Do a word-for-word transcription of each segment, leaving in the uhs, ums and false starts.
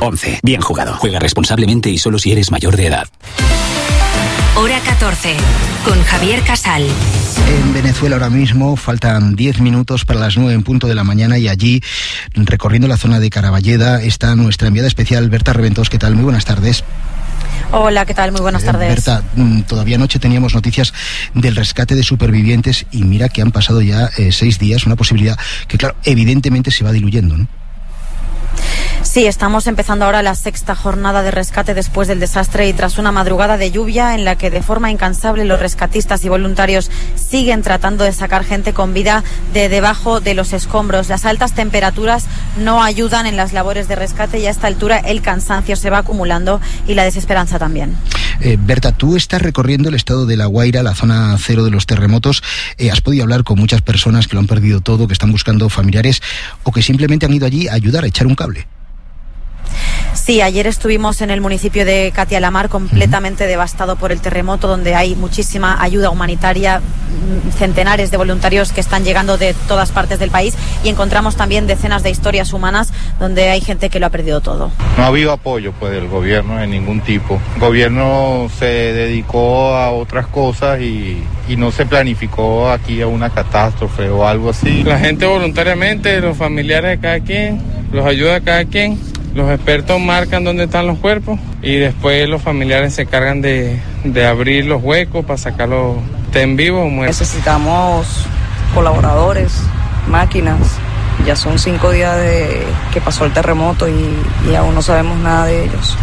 once. Bien jugado. Juega responsablemente y solo si eres mayor de edad. Hora catorce, con Javier Casal. En Venezuela ahora mismo faltan diez minutos para las nueve en punto de la mañana y allí, recorriendo la zona de Caraballeda, está nuestra enviada especial Berta Reventós. ¿Qué tal? Muy buenas tardes. Hola, ¿qué tal? Muy buenas tardes. Eh, Berta, todavía anoche teníamos noticias del rescate de supervivientes y mira que han pasado ya eh, seis días, una posibilidad que, claro, evidentemente se va diluyendo, ¿no? Sí, estamos empezando ahora la sexta jornada de rescate después del desastre y tras una madrugada de lluvia en la que de forma incansable los rescatistas y voluntarios siguen tratando de sacar gente con vida de debajo de los escombros. Las altas temperaturas no ayudan en las labores de rescate y a esta altura el cansancio se va acumulando y la desesperanza también. Eh, Berta, tú estás recorriendo el estado de La Guaira, la zona cero de los terremotos. Eh, has podido hablar con muchas personas que lo han perdido todo, que están buscando familiares o que simplemente han ido allí a ayudar, a echar un cable. Sí, ayer estuvimos en el municipio de Catialamar, completamente uh-huh. devastado por el terremoto, donde hay muchísima ayuda humanitaria, centenares de voluntarios que están llegando de todas partes del país y encontramos también decenas de historias humanas donde hay gente que lo ha perdido todo. No ha habido apoyo pues del gobierno de ningún tipo. El gobierno se dedicó a otras cosas y, y no se planificó aquí a una catástrofe o algo así. La gente voluntariamente, los familiares de cada quien, los ayuda a cada quien. Los expertos marcan dónde están los cuerpos y después los familiares se encargan de, de abrir los huecos para sacarlos, estén vivos o muertos. Necesitamos colaboradores, máquinas. Ya son cinco días de que pasó el terremoto y, y aún no sabemos nada de ellos.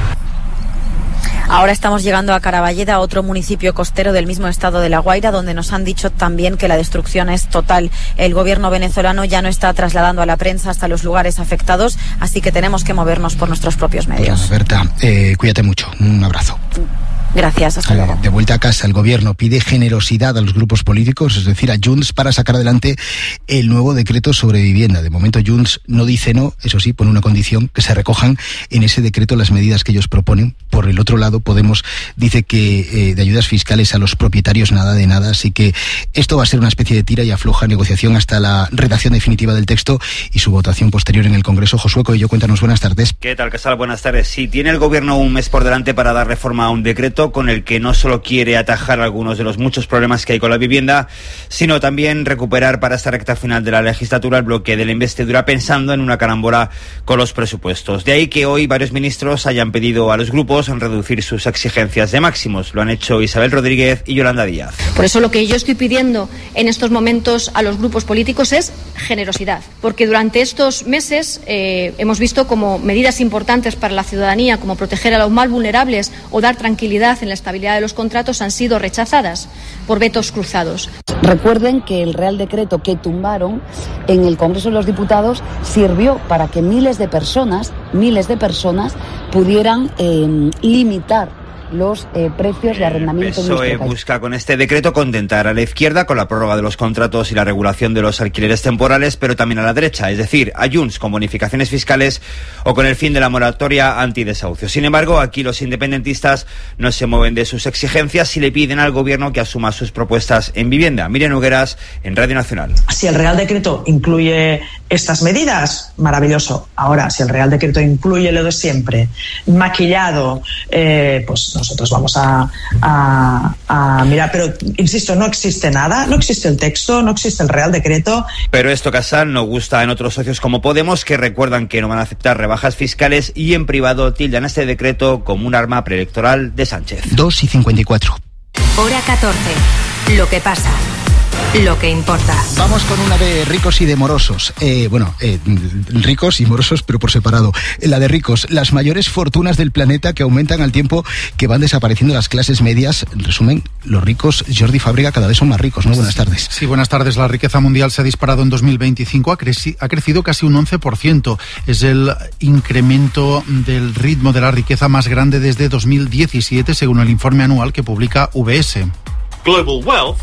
Ahora estamos llegando a Caraballeda, otro municipio costero del mismo estado de La Guaira, donde nos han dicho también que la destrucción es total. El gobierno venezolano ya no está trasladando a la prensa hasta los lugares afectados, así que tenemos que movernos por nuestros propios medios. Bueno, Berta, eh, cuídate mucho. Un abrazo. Gracias, hasta luego. De vuelta a casa, el gobierno pide generosidad a los grupos políticos, es decir, a Junts, para sacar adelante el nuevo decreto sobre vivienda. De momento Junts no dice no, eso sí, pone una condición, que se recojan en ese decreto las medidas que ellos proponen. Por el otro lado, Podemos dice que eh, de ayudas fiscales a los propietarios nada de nada, así que esto va a ser una especie de tira y afloja negociación hasta la redacción definitiva del texto y su votación posterior en el Congreso. Josué Coello, cuéntanos, buenas tardes. ¿Qué tal, Casal? Buenas tardes. Sí, tiene el gobierno un mes por delante para dar reforma a un decreto con el que no solo quiere atajar algunos de los muchos problemas que hay con la vivienda, sino también recuperar para esta recta final de la legislatura el bloque de la investidura pensando en una carambola con los presupuestos. De ahí que hoy varios ministros hayan pedido a los grupos reducir sus exigencias de máximos. Lo han hecho Isabel Rodríguez y Yolanda Díaz. Por eso lo que yo estoy pidiendo en estos momentos a los grupos políticos es generosidad, porque durante estos meses eh, hemos visto como medidas importantes para la ciudadanía, como proteger a los más vulnerables o dar tranquilidad en la estabilidad de los contratos, han sido rechazadas por vetos cruzados. Recuerden que el Real Decreto que tumbaron en el Congreso de los Diputados sirvió para que miles de personas, miles de personas pudieran eh, limitar los eh, precios de arrendamiento. El P S O E busca con este decreto contentar a la izquierda con la prórroga de los contratos y la regulación de los alquileres temporales, pero también a la derecha, es decir, a Junts con bonificaciones fiscales o con el fin de la moratoria antidesahucio. Sin embargo, aquí los independentistas no se mueven de sus exigencias y le piden al gobierno que asuma sus propuestas en vivienda. Miriam Nogueras, en Radio Nacional. Si el Real Decreto incluye estas medidas, maravilloso. Ahora, si el Real Decreto incluye lo de siempre, maquillado, eh, pues nosotros vamos a, a, a mirar, pero insisto, no existe nada, no existe el texto, no existe el Real Decreto. Pero esto, Casal, no gusta en otros socios como Podemos, que recuerdan que no van a aceptar rebajas fiscales y en privado tildan este decreto como un arma preelectoral de Sánchez. dos y cincuenta y cuatro. Hora catorce. Lo que pasa. Lo que importa. Vamos con una de ricos y de morosos. Eh, bueno, eh, ricos y morosos, pero por separado. La de ricos, las mayores fortunas del planeta que aumentan al tiempo que van desapareciendo las clases medias. En resumen, los ricos, Jordi Fábrega, cada vez son más ricos, ¿no? Buenas tardes. Sí, buenas tardes. La riqueza mundial se ha disparado en dos mil veinticinco, ha, creci- ha crecido casi un once por ciento. Es el incremento del ritmo de la riqueza más grande desde dos mil diecisiete, según el informe anual que publica U B S. Global wealth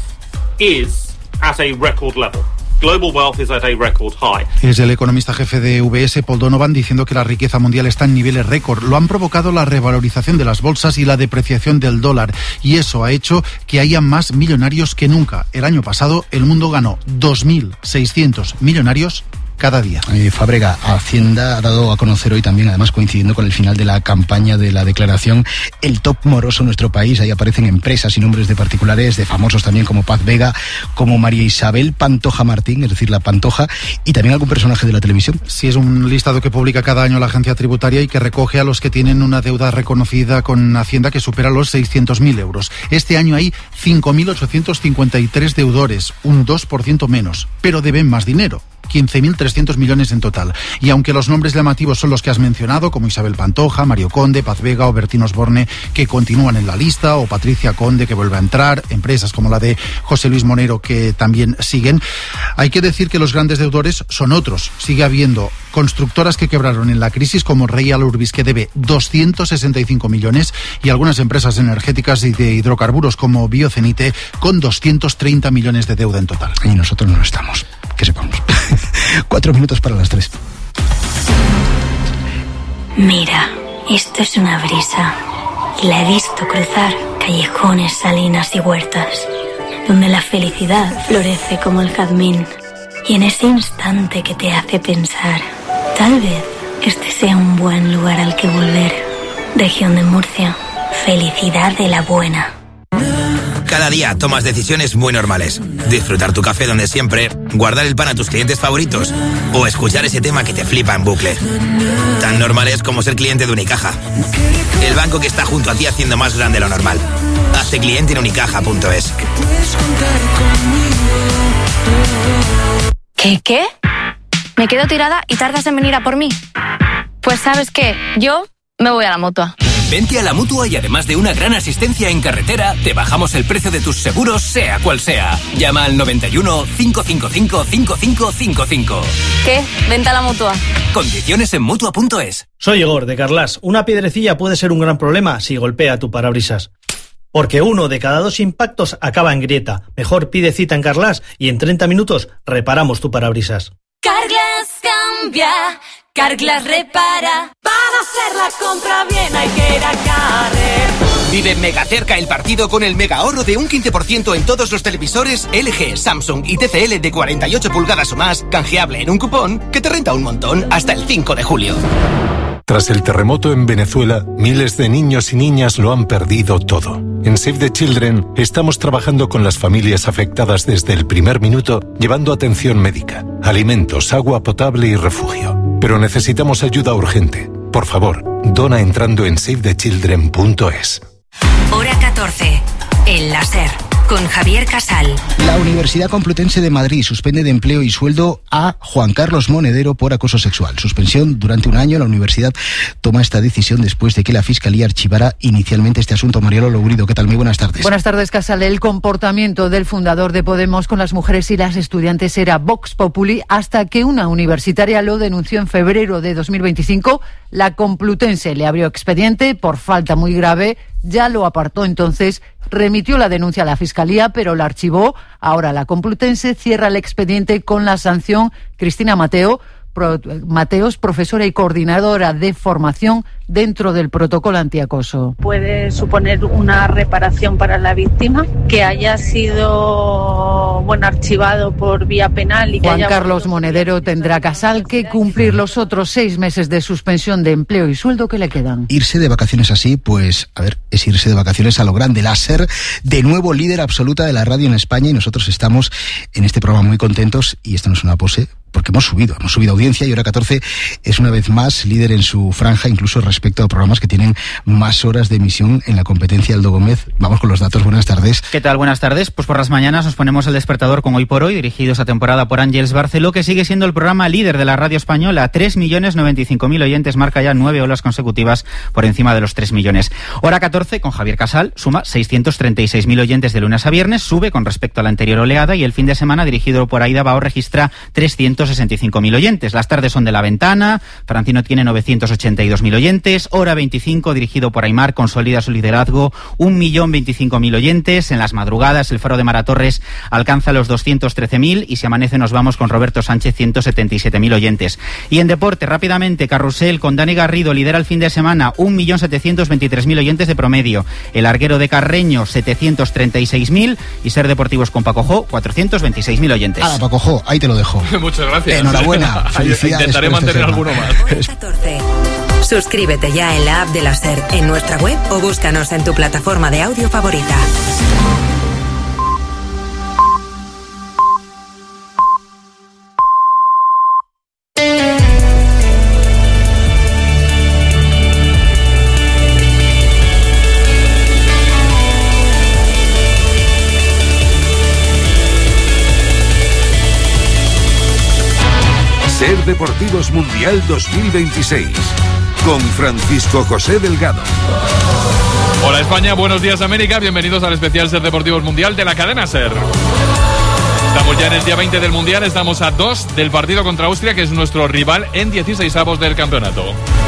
is at a record level. Global wealth is at a record high. Es el economista jefe de U B S, Paul Donovan, diciendo que la riqueza mundial está en niveles récord. Lo han provocado la revalorización de las bolsas y la depreciación del dólar. Y eso ha hecho que haya más millonarios que nunca. El año pasado, el mundo ganó dos mil seiscientos millonarios cada día. Eh, Fábrega, Hacienda ha dado a conocer hoy también, además coincidiendo con el final de la campaña de la declaración, el top moroso en nuestro país. Ahí aparecen empresas y nombres de particulares, de famosos también como Paz Vega, como María Isabel Pantoja Martín, es decir, la Pantoja, y también algún personaje de la televisión. Sí, es un listado que publica cada año la agencia tributaria y que recoge a los que tienen una deuda reconocida con Hacienda que supera los seiscientos mil euros. Este año hay cinco mil ochocientos cincuenta y tres deudores, un dos por ciento menos, pero deben más dinero. quince mil trescientos millones en total. Y aunque los nombres llamativos son los que has mencionado, como Isabel Pantoja, Mario Conde, Paz Vega o Bertín Osborne, que continúan en la lista, o Patricia Conde, que vuelve a entrar, empresas como la de José Luis Monero, que también siguen, hay que decir que los grandes deudores son otros. Sigue habiendo constructoras que quebraron en la crisis, como Real Urbis, que debe doscientos sesenta y cinco millones, y algunas empresas energéticas y de hidrocarburos, como Biocenite, con doscientos treinta millones de deuda en total. Y nosotros no estamos, que sepamos. Cuatro minutos para las tres. Mira, esto es una brisa. Y la he visto cruzar callejones, salinas y huertas, donde la felicidad florece como el jazmín. Y en ese instante que te hace pensar, tal vez este sea un buen lugar al que volver. Región de Murcia, felicidad de la buena. Cada día tomas decisiones muy normales. Disfrutar tu café donde siempre, guardar el pan a tus clientes favoritos o escuchar ese tema que te flipa en bucle. Tan normales como ser cliente de Unicaja. El banco que está junto a ti haciendo más grande lo normal. Hazte cliente en unicaja punto es. ¿Qué, qué? Me quedo tirada y tardas en venir a por mí. Pues ¿sabes qué? Yo me voy a la Mutua. Vente a la Mutua y además de una gran asistencia en carretera, te bajamos el precio de tus seguros, sea cual sea. Llama al noventa y uno, cinco cinco cinco, cinco cinco cinco cinco. ¿Qué? Vente a la Mutua. Condiciones en mutua punto es. Soy Igor, de Carlas. Una piedrecilla puede ser un gran problema si golpea tu parabrisas. Porque uno de cada dos impactos acaba en grieta. Mejor pide cita en Carlas y en treinta minutos reparamos tu parabrisas. Carglass cambia, Carglass repara. Para hacer la compra bien hay que ir a Carrefour. Vive mega cerca el partido con el mega ahorro de un quince por ciento en todos los televisores L G, Samsung y T C L de cuarenta y ocho pulgadas o más, canjeable en un cupón que te renta un montón hasta el cinco de julio. Tras el terremoto en Venezuela, miles de niños y niñas lo han perdido todo. En Save the Children estamos trabajando con las familias afectadas desde el primer minuto, llevando atención médica, alimentos, agua potable y refugio. Pero necesitamos ayuda urgente. Por favor, dona entrando en save the children punto es. Hora catorce. El láser. Con Javier Casal. La Universidad Complutense de Madrid suspende de empleo y sueldo a Juan Carlos Monedero por acoso sexual. Suspensión durante un año. La universidad toma esta decisión después de que la Fiscalía archivara inicialmente este asunto. Mariano Logurido, ¿qué tal? Muy buenas tardes. Buenas tardes, Casal. El comportamiento del fundador de Podemos con las mujeres y las estudiantes era Vox Populi hasta que una universitaria lo denunció en febrero de dos mil veinticinco. La Complutense le abrió expediente por falta muy grave. Ya lo apartó entonces, remitió la denuncia a la Fiscalía, pero la archivó. Ahora la Complutense cierra el expediente con la sanción. Cristina Mateo, Pro, Mateos, profesora y coordinadora de formación dentro del protocolo antiacoso. Puede suponer una reparación para la víctima que haya sido bueno archivado por vía penal y que Juan haya Carlos Monedero tendrá, Casal, que cumplir los otros seis meses de suspensión de empleo y sueldo que le quedan. Irse de vacaciones así, pues, a ver, es irse de vacaciones a lo grande. La SER, de nuevo líder absoluta de la radio en España, y nosotros estamos en este programa muy contentos, y esto no es una pose, porque hemos subido, hemos subido audiencia, y Hora catorce es una vez más líder en su franja, incluso respecto a programas que tienen más horas de emisión en la competencia. Aldo Gómez, vamos con los datos. Buenas tardes. ¿Qué tal? Buenas tardes. Pues por las mañanas nos ponemos el despertador con Hoy por Hoy, dirigido esta temporada por Ángeles Barceló, que sigue siendo el programa líder de la radio española. tres millones noventa y cinco mil oyentes, marca ya nueve olas consecutivas por encima de los tres millones. Hora catorce, con Javier Casal, suma seiscientos treinta y seis mil oyentes de lunes a viernes, sube con respecto a la anterior oleada, y el fin de semana, dirigido por Aida Bao, registra trescientos sesenta y cinco mil oyentes. Las tardes son de La Ventana, Francino tiene novecientos ochenta y dos mil oyentes. Hora veinticinco, dirigido por Aymar, consolida su liderazgo, un millón veinticinco mil oyentes. En las madrugadas, el Faro de Mara Torres alcanza los doscientos trece mil, y si amanece nos vamos con Roberto Sánchez, ciento setenta y siete mil oyentes. Y en deporte, rápidamente, Carrusel con Dani Garrido lidera el fin de semana, un millón setecientos veintitrés mil oyentes de promedio. El Arguero de Carreño, setecientos treinta y seis mil, y Ser Deportivos con Paco Jo, cuatrocientos veintiséis mil oyentes. Ah, Paco Jo, ahí te lo dejo. Muchas gracias. gracias. Enhorabuena. Felicidades. Intentaré mantener alguno más. catorce. Suscríbete ya en la app de la SER, en nuestra web o búscanos en tu plataforma de audio favorita. SER Deportivos Mundial dos mil veintiséis con Francisco José Delgado. Hola España, buenos días América, bienvenidos al especial SER Deportivos Mundial de la cadena SER. Estamos ya en el día veinte del Mundial, estamos a dos del partido contra Austria, que es nuestro rival en dieciseisavos del campeonato.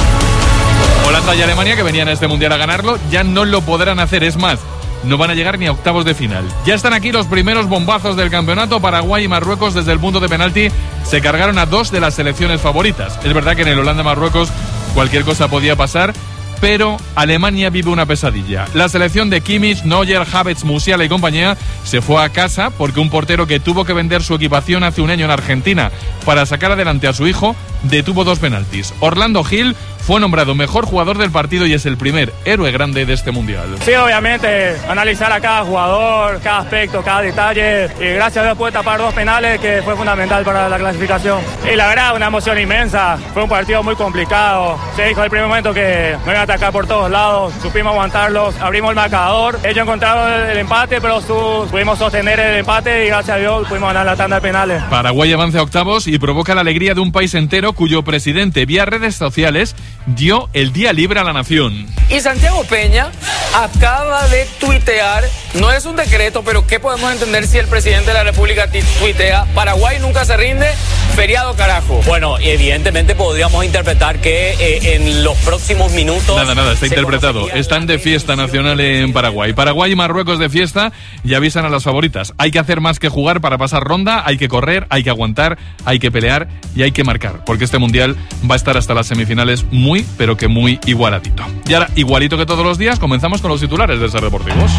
Holanda y Alemania, que venían a este Mundial a ganarlo, ya no lo podrán hacer, es más, no van a llegar ni a octavos de final. Ya están aquí los primeros bombazos del campeonato. Paraguay y Marruecos desde el punto de penalti se cargaron a dos de las selecciones favoritas. Es verdad que en el Holanda-Marruecos cualquier cosa podía pasar, pero Alemania vive una pesadilla. La selección de Kimmich, Neuer, Havertz, Musiala y compañía se fue a casa porque un portero que tuvo que vender su equipación hace un año en Argentina para sacar adelante a su hijo detuvo dos penaltis. Orlando Gil fue nombrado mejor jugador del partido y es el primer héroe grande de este Mundial. Sí, obviamente, analizar a cada jugador, cada aspecto, cada detalle, y gracias a Dios pude tapar dos penales que fue fundamental para la clasificación. Y la verdad, una emoción inmensa, fue un partido muy complicado, se dijo en el primer momento que nos iban a atacar por todos lados, supimos aguantarlos, abrimos el marcador, ellos encontraron el, el empate, pero su, pudimos sostener el empate y gracias a Dios pudimos ganar la tanda de penales. Paraguay avanza a octavos y provoca la alegría de un país entero cuyo presidente vía redes sociales dio el día libre a la nación. Y Santiago Peña acaba de tuitear, no es un decreto, pero ¿qué podemos entender si el presidente de la República tuitea? Paraguay nunca se rinde, feriado carajo. Bueno, evidentemente podríamos interpretar que eh, en los próximos minutos... Nada, nada, está interpretado. Están de fiesta nacional en Paraguay. Paraguay y Marruecos de fiesta y avisan a las favoritas. Hay que hacer más que jugar para pasar ronda, hay que correr, hay que aguantar, hay que pelear y hay que marcar, porque este Mundial va a estar hasta las semifinales muy, pero que muy igualadito. Y ahora, igualito que todos los días, comenzamos con los titulares de SER Deportivos.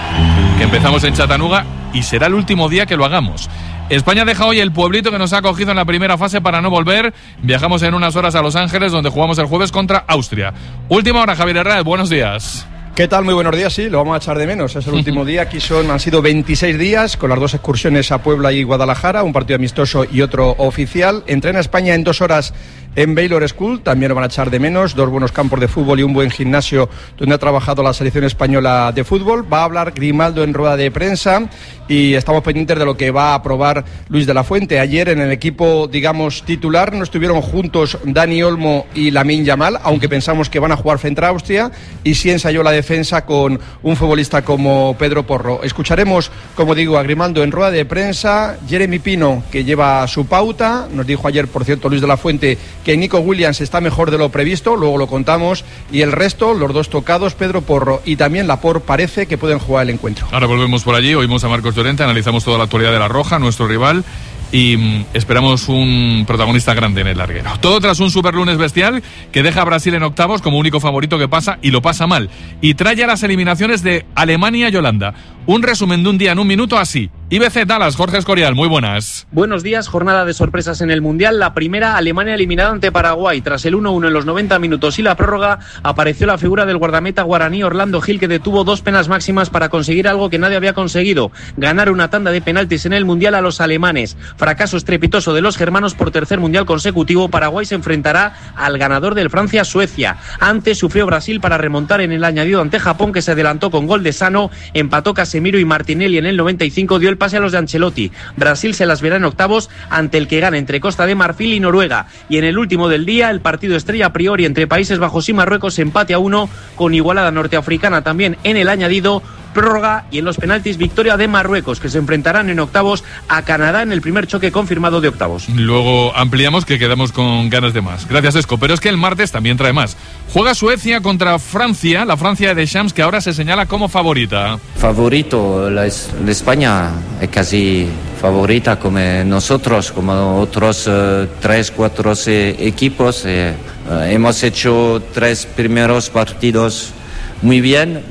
Que empezamos en Chattanooga y será el último día que lo hagamos. España deja hoy el pueblito que nos ha acogido en la primera fase para no volver. Viajamos en unas horas a Los Ángeles, donde jugamos el jueves contra Austria. Última hora, Javier Herrera, buenos días. ¿Qué tal? Muy buenos días, sí, lo vamos a echar de menos. Es el último día, aquí son, han sido veintiséis días, con las dos excursiones a Puebla y Guadalajara, un partido amistoso y otro oficial. Entrena España en dos horas en Baylor School, también lo van a echar de menos, dos buenos campos de fútbol y un buen gimnasio donde ha trabajado la selección española de fútbol. Va a hablar Grimaldo en rueda de prensa y estamos pendientes de lo que va a aprobar Luis de la Fuente. Ayer en el equipo, digamos, titular no estuvieron juntos Dani Olmo y Lamine Yamal, aunque pensamos que van a jugar frente a Austria, y sí ensayó la defensa con un futbolista como Pedro Porro. Escucharemos, como digo, a Grimaldo en rueda de prensa. Jeremy Pino, que lleva su pauta, nos dijo ayer, por cierto, Luis de la Fuente, que Nico Williams está mejor de lo previsto, luego lo contamos, y el resto, los dos tocados, Pedro Porro y también Laporte, parece que pueden jugar el encuentro. Ahora volvemos por allí, oímos a Marcos Llorente, analizamos toda la actualidad de La Roja, nuestro rival, y mm, esperamos un protagonista grande en el larguero. Todo tras un superlunes bestial que deja a Brasil en octavos como único favorito que pasa, y lo pasa mal, y trae a las eliminaciones de Alemania y Holanda. Un resumen de un día en un minuto así. I B C Dallas, Jorge Escorial, muy buenas. Buenos días, jornada de sorpresas en el Mundial. La primera, Alemania eliminada ante Paraguay. Tras el uno uno en los noventa minutos y la prórroga, apareció la figura del guardameta guaraní Orlando Gil, que detuvo dos penas máximas para conseguir algo que nadie había conseguido: ganar una tanda de penaltis en el Mundial a los alemanes. Fracaso estrepitoso de los germanos por tercer Mundial consecutivo. Paraguay se enfrentará al ganador del Francia-Suecia. Antes sufrió Brasil para remontar en el añadido ante Japón, que se adelantó con gol de Sano. Empató Casemiro y Martinelli en el noventa y cinco dio el pase a los de Ancelotti. Brasil se las verá en octavos ante el que gana entre Costa de Marfil y Noruega. Y en el último del día, el partido estrella a priori entre Países Bajos y Marruecos, empate a uno con igualada norteafricana también en el añadido, prórroga y en los penaltis victoria de Marruecos, que se enfrentarán en octavos a Canadá en el primer choque confirmado de octavos. Luego ampliamos, que quedamos con ganas de más. Gracias, Esco. Pero es que el martes también trae más. Juega Suecia contra Francia, la Francia de Deschamps, que ahora se señala como favorita. Favorito, la, la España es casi favorita como nosotros, como otros uh, tres, cuatro eh, equipos. Eh, uh, hemos hecho tres primeros partidos muy bien.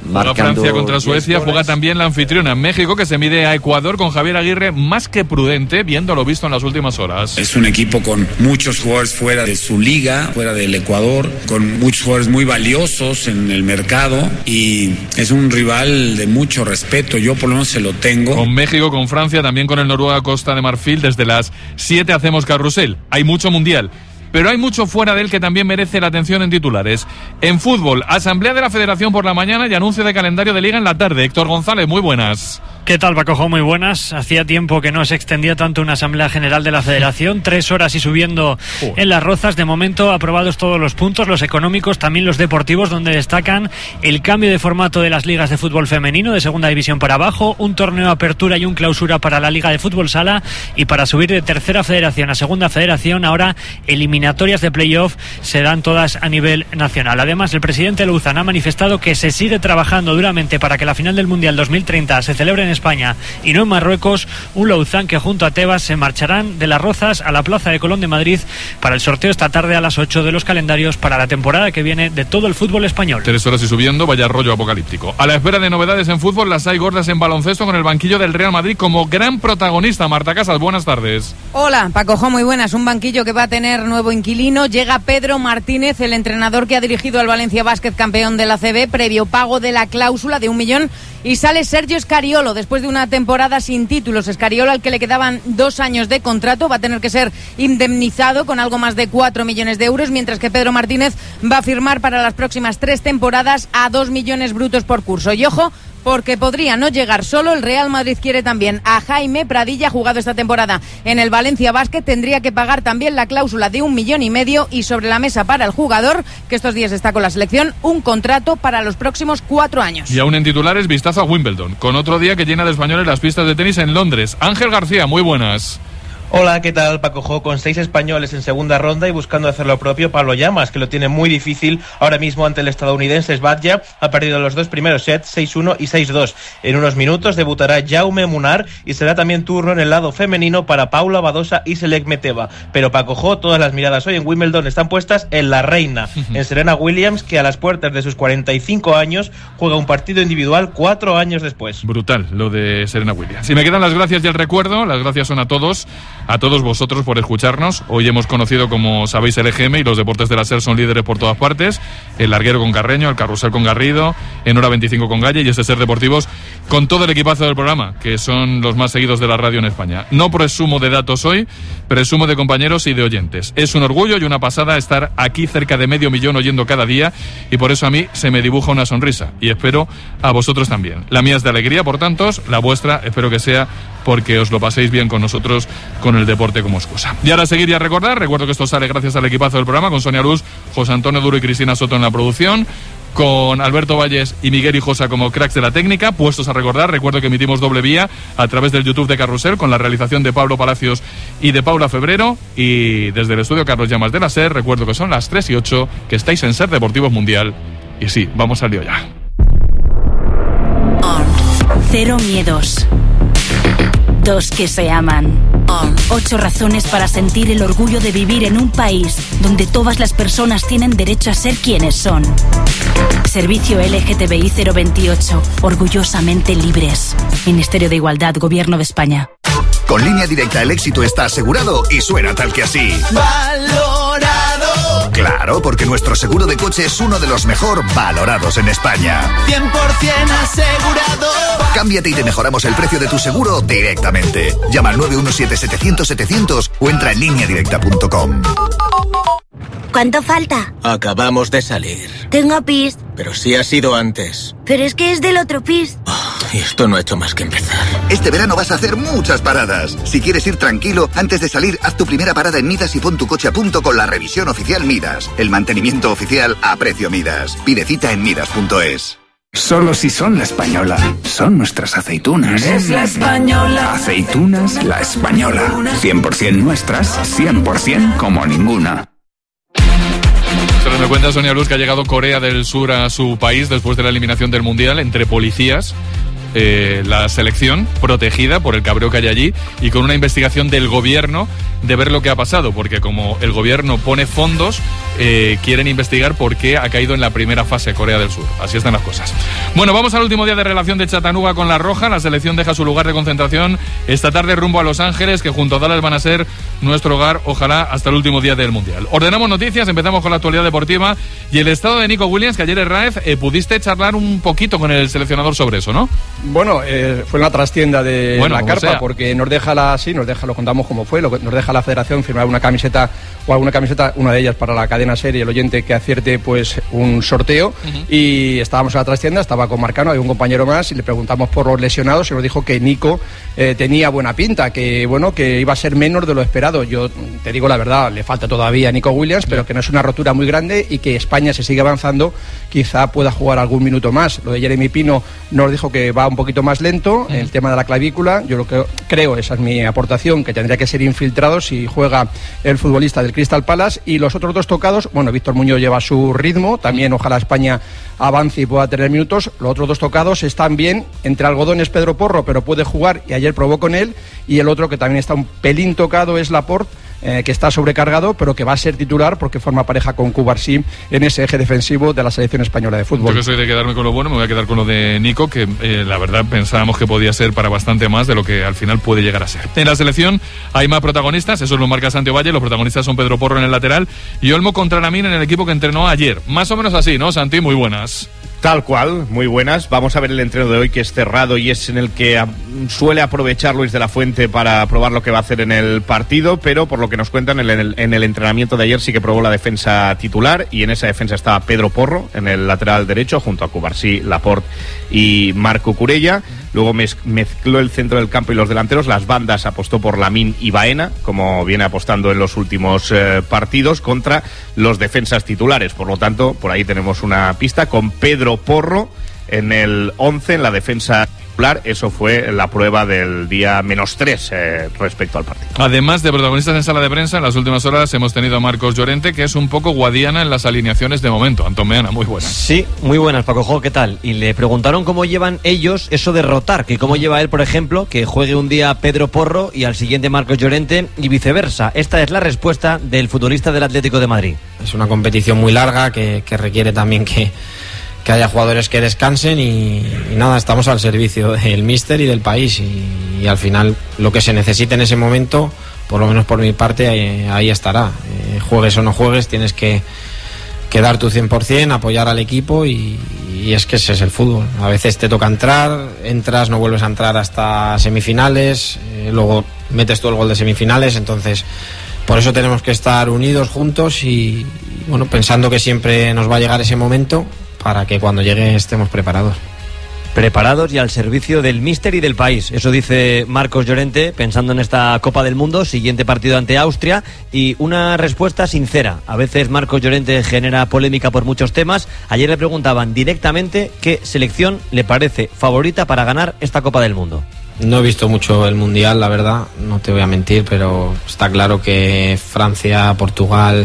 Juega Francia contra Suecia, juega también la anfitriona México, que se mide a Ecuador con Javier Aguirre más que prudente, viendo lo visto en las últimas horas. Es un equipo con muchos jugadores fuera de su liga, fuera del Ecuador, con muchos jugadores muy valiosos en el mercado, y es un rival de mucho respeto, yo por lo menos se lo tengo. Con México, con Francia, también con el Noruega Costa de Marfil, desde las siete hacemos carrusel. Hay mucho mundial, pero hay mucho fuera de él que también merece la atención en titulares. En fútbol, asamblea de la Federación por la mañana y anuncio de calendario de Liga en la tarde. Héctor González, muy buenas. ¿Qué tal, Paco? Muy buenas. Hacía tiempo que no se extendía tanto una Asamblea General de la Federación. Tres horas y subiendo en Las Rozas. De momento aprobados todos los puntos, los económicos, también los deportivos, donde destacan el cambio de formato de las ligas de fútbol femenino, de segunda división para abajo, un torneo de apertura y un clausura para la Liga de Fútbol Sala, y para subir de tercera federación a segunda federación, ahora eliminatorias de playoff se dan todas a nivel nacional. Además, el presidente Louzán ha manifestado que se sigue trabajando duramente para que la final del Mundial dos mil treinta se celebre en España y no en Marruecos. Un Louzán que junto a Tebas se marcharán de Las Rozas a la Plaza de Colón de Madrid para el sorteo esta tarde a las ocho de los calendarios para la temporada que viene de todo el fútbol español. Tres horas y subiendo, vaya rollo apocalíptico. A la espera de novedades en fútbol, las hay gordas en baloncesto, con el banquillo del Real Madrid como gran protagonista. Marta Casas, buenas tardes. Hola, Paco, muy buenas. Un banquillo que va a tener nuevo inquilino. Llega Pedro Martínez, el entrenador que ha dirigido al Valencia Basket, campeón de la A C B, previo pago de la cláusula de un millón. Y sale Sergio Escariolo, después de una temporada sin títulos. Escariolo, al que le quedaban dos años de contrato, va a tener que ser indemnizado con algo más de cuatro millones de euros, mientras que Pedro Martínez va a firmar para las próximas tres temporadas a dos millones brutos por curso. Y ojo, porque podría no llegar solo. El Real Madrid quiere también a Jaime Pradilla, jugado esta temporada en el Valencia Basket. Tendría que pagar también la cláusula de un millón y medio, y sobre la mesa para el jugador, que estos días está con la selección, un contrato para los próximos cuatro años. Y aún en titulares, vistazo a Wimbledon, con otro día que llena de españoles las pistas de tenis en Londres. Ángel García, muy buenas. Hola, ¿qué tal, Paco Jo? Con seis españoles en segunda ronda y buscando hacer lo propio, Pablo Llamas, que lo tiene muy difícil ahora mismo ante el estadounidense Sbadja. Ha perdido los dos primeros sets, seis uno y seis dos. En unos minutos debutará Jaume Munar y será también turno en el lado femenino para Paula Badosa y Selek Meteva. Pero, Paco Jo, todas las miradas hoy en Wimbledon están puestas en la reina, en Serena Williams, que a las puertas de sus cuarenta y cinco años juega un partido individual cuatro años después. Brutal lo de Serena Williams. Y me quedan las gracias y el recuerdo. Las gracias son a todos, a todos vosotros por escucharnos. Hoy hemos conocido, como sabéis, el E G M, y los deportes de la SER son líderes por todas partes. El larguero con Carreño, el carrusel con Garrido, en hora veinticinco con Galle, y este SER Deportivos con todo el equipazo del programa, que son los más seguidos de la radio en España. No presumo de datos hoy, presumo de compañeros y de oyentes. Es un orgullo y una pasada estar aquí cerca de medio millón oyendo cada día, y por eso a mí se me dibuja una sonrisa, y espero a vosotros también. La mía es de alegría por tantos, la vuestra espero que sea porque os lo paséis bien con nosotros, con el deporte como excusa. Y ahora seguir y a recordar, recuerdo que esto sale gracias al equipazo del programa, con Sonia Luz, José Antonio Duro y Cristina Soto en la producción, con Alberto Valles y Miguel Hijosa como cracks de la técnica. Puestos a recordar, recuerdo que emitimos doble vía a través del YouTube de Carrusel, con la realización de Pablo Palacios y de Paula Febrero, y desde el estudio Carlos Llamas de la SER, recuerdo que son las tres y ocho, que estáis en SER Deportivos Mundial. Y sí, vamos al lío ya. Cero miedos. Dos que se aman. Ocho razones para sentir el orgullo de vivir en un país donde todas las personas tienen derecho a ser quienes son. Servicio L G T B I cero veintiocho. Orgullosamente libres. Ministerio de Igualdad, Gobierno de España. Con Línea Directa el éxito está asegurado y suena tal que así. ¡Valorado! Claro, porque nuestro seguro de coche es uno de los mejor valorados en España. cien por ciento asegurado. Cámbiate y te mejoramos el precio de tu seguro directamente. Llama al nueve uno siete setecientos setecientos o entra en línea directa punto com. ¿Cuánto falta? Acabamos de salir. Tengo pis. Pero sí ha sido antes. Pero es que es del otro pis. Oh, y esto no ha hecho más que empezar. Este verano vas a hacer muchas paradas. Si quieres ir tranquilo, antes de salir, haz tu primera parada en Midas y pon tu coche a punto con la revisión oficial Midas. El mantenimiento oficial a precio Midas. Pide cita en midas punto es. Solo si son La Española. Son nuestras aceitunas. Es La Española. Aceitunas La Española. cien por ciento nuestras, cien por ciento como ninguna. Se me cuenta Sonia Luz que ha llegado Corea del Sur a su país después de la eliminación del Mundial entre policías. Eh, la selección protegida por el cabreo que hay allí, y con una investigación del gobierno de ver lo que ha pasado, porque como el gobierno pone fondos, eh, quieren investigar por qué ha caído en la primera fase Corea del Sur. Así están las cosas. Bueno, vamos al último día de relación de Chattanooga con La Roja. La selección deja su lugar de concentración esta tarde rumbo a Los Ángeles, que junto a Dallas van a ser nuestro hogar, ojalá, hasta el último día del Mundial. Ordenamos noticias, empezamos con la actualidad deportiva y el estado de Nico Williams, que ayer en Raez eh, pudiste charlar un poquito con el seleccionador sobre eso, ¿no? Bueno, eh, fue una trastienda de bueno, la carpa, sea. porque nos deja la, sí, nos deja, lo contamos como fue, lo, nos deja la federación firmar una camiseta o alguna camiseta, una de ellas para la cadena SER y el oyente que acierte pues un sorteo, uh-huh. y estábamos en la trastienda, estaba con Marcano, había un compañero más y le preguntamos por los lesionados y nos dijo que Nico eh, tenía buena pinta, que bueno, que iba a ser menos de lo esperado. Yo te digo la verdad, le falta todavía a Nico Williams, pero que no es una rotura muy grande y que España se sigue avanzando, quizá pueda jugar algún minuto más. Lo de Jeremy Pino nos dijo que va un poquito más lento, uh-huh. el tema de la clavícula, yo lo que creo, esa es mi aportación, que tendría que ser infiltrado si juega el futbolista del Crystal Palace, y los otros dos tocados, bueno, Víctor Muñoz lleva su ritmo, también ojalá España avance y pueda tener minutos. Los otros dos tocados están bien, entre algodones Pedro Porro, pero puede jugar y ayer probó con él, y el otro que también está un pelín tocado es Laporte, Eh, que está sobrecargado, pero que va a ser titular porque forma pareja con Cubarsí en ese eje defensivo de la selección española de fútbol. Yo que soy de quedarme con lo bueno, me voy a quedar con lo de Nico, que eh, la verdad pensábamos que podía ser para bastante más de lo que al final puede llegar a ser. En la selección hay más protagonistas, eso lo marca Santi Valle, los protagonistas son Pedro Porro en el lateral y Olmo Contralamín en el equipo que entrenó ayer. Más o menos así, ¿no, Santi? Muy buenas. Tal cual, muy buenas. Vamos a ver el entreno de hoy, que es cerrado y es en el que a, suele aprovechar Luis de la Fuente para probar lo que va a hacer en el partido, pero por lo que nos cuentan, en el, en el entrenamiento de ayer sí que probó la defensa titular, y en esa defensa estaba Pedro Porro en el lateral derecho, junto a Cubarsí, Laporte y Marco Curella. Luego mez, mezcló el centro del campo y los delanteros. Las bandas apostó por Lamín y Baena, como viene apostando en los últimos eh, partidos, contra los defensas titulares. Por lo tanto, por ahí tenemos una pista con Pedro Porro en el once, en la defensa titular. Eso fue la prueba del día menos tres eh, respecto al partido. Además de protagonistas en sala de prensa, en las últimas horas hemos tenido a Marcos Llorente, que es un poco guadiana en las alineaciones de momento. Antón Meana, muy buenas. Sí, muy buenas, Paco Jo, ¿qué tal? Y le preguntaron cómo llevan ellos eso de rotar, que cómo lleva él, por ejemplo, que juegue un día Pedro Porro y al siguiente Marcos Llorente y viceversa. Esta es la respuesta del futbolista del Atlético de Madrid. Es una competición muy larga que, que requiere también que que haya jugadores que descansen y, y nada, estamos al servicio del míster y del país y, y al final lo que se necesite en ese momento, por lo menos por mi parte, ahí, ahí estará. Eh, juegues o no juegues, tienes que, que dar tu cien por ciento, apoyar al equipo y, y es que ese es el fútbol. A veces te toca entrar, entras, no vuelves a entrar hasta semifinales, eh, luego metes tú el gol de semifinales, entonces por eso tenemos que estar unidos, juntos y, y bueno, pensando que siempre nos va a llegar ese momento, para que cuando llegue estemos preparados. Preparados y al servicio del míster y del país. Eso dice Marcos Llorente, pensando en esta Copa del Mundo, siguiente partido ante Austria, y una respuesta sincera. A veces Marcos Llorente genera polémica por muchos temas. Ayer le preguntaban directamente qué selección le parece favorita para ganar esta Copa del Mundo. No he visto mucho el Mundial, la verdad, no te voy a mentir, pero está claro que Francia, Portugal,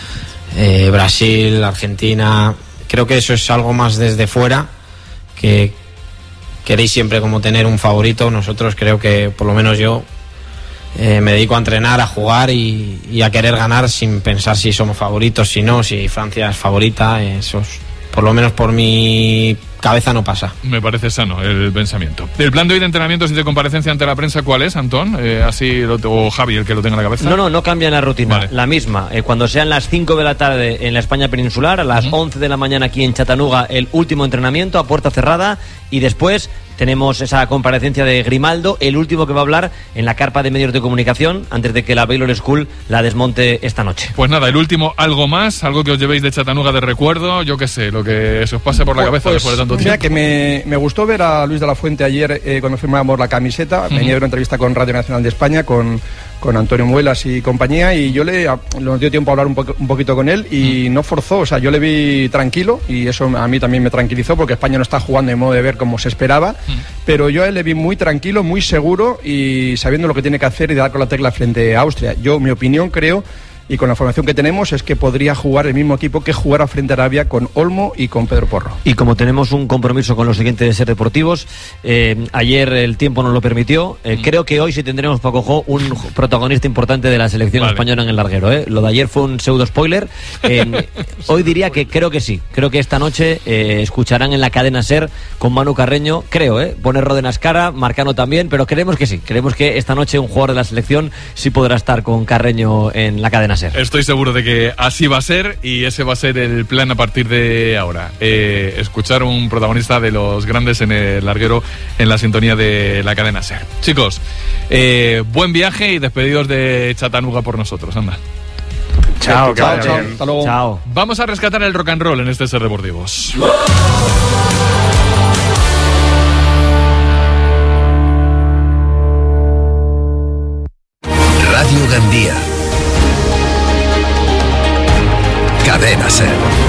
eh, Brasil, Argentina... Creo que eso es algo más desde fuera, que queréis siempre como tener un favorito. Nosotros creo que, por lo menos yo, eh, me dedico a entrenar, a jugar y, y a querer ganar sin pensar si somos favoritos, si no, si Francia es favorita. Eso es, por lo menos por mi cabeza no pasa. Me parece sano el pensamiento. ¿El plan de hoy de entrenamientos y de comparecencia ante la prensa cuál es, Antón? Eh, así lo, o Javi, el que lo tenga en la cabeza. No, no, no cambian la rutina. Vale. La misma. Eh, cuando sean las cinco de la tarde en la España peninsular, a las uh-huh. once de la mañana aquí en Chattanooga, el último entrenamiento a puerta cerrada, y después tenemos esa comparecencia de Grimaldo, el último que va a hablar en la carpa de medios de comunicación antes de que la Baylor School la desmonte esta noche. Pues nada, el último, algo más, algo que os llevéis de Chattanooga de recuerdo, yo qué sé, lo que se os pase por la cabeza pues, después de tanto mira tiempo. Que me, me gustó ver a Luis de la Fuente ayer eh, cuando firmábamos la camiseta, uh-huh. venía de una entrevista con Radio Nacional de España, con, con Antonio Muelas y compañía, y yo le nos dio tiempo a hablar un, po- un poquito con él y uh-huh. no forzó, o sea, yo le vi tranquilo y eso a mí también me tranquilizó porque España no está jugando de modo de ver como se esperaba, uh-huh. pero yo a él le vi muy tranquilo, muy seguro y sabiendo lo que tiene que hacer y dar con la tecla frente a Austria. Yo, mi opinión, creo y con la formación que tenemos es que podría jugar el mismo equipo que jugara frente a Arabia con Olmo y con Pedro Porro. Y como tenemos un compromiso con los siguientes Ser Deportivos, eh, ayer el tiempo nos lo permitió, eh, mm. creo que hoy sí tendremos, Paco Jo, un protagonista importante de la selección vale. española en el larguero. Eh. Lo de ayer fue un pseudo spoiler. Eh, hoy diría que creo que sí. Creo que esta noche eh, escucharán en la cadena Ser con Manu Carreño, creo, eh, pone Ródenas cara, Marcano también, pero creemos que sí. Creemos que esta noche un jugador de la selección sí podrá estar con Carreño en la cadena Ser. Estoy seguro de que así va a ser y ese va a ser el plan a partir de ahora. Eh, escuchar un protagonista de los grandes en el larguero en la sintonía de la cadena Ser. Chicos, eh, buen viaje y despedidos de Chattanooga por nosotros. Anda. Chao, chao, chao. Hasta luego. Chao. Vamos a rescatar el rock and roll en este Ser Deportivos. Radio Gandía. Cadena Ser.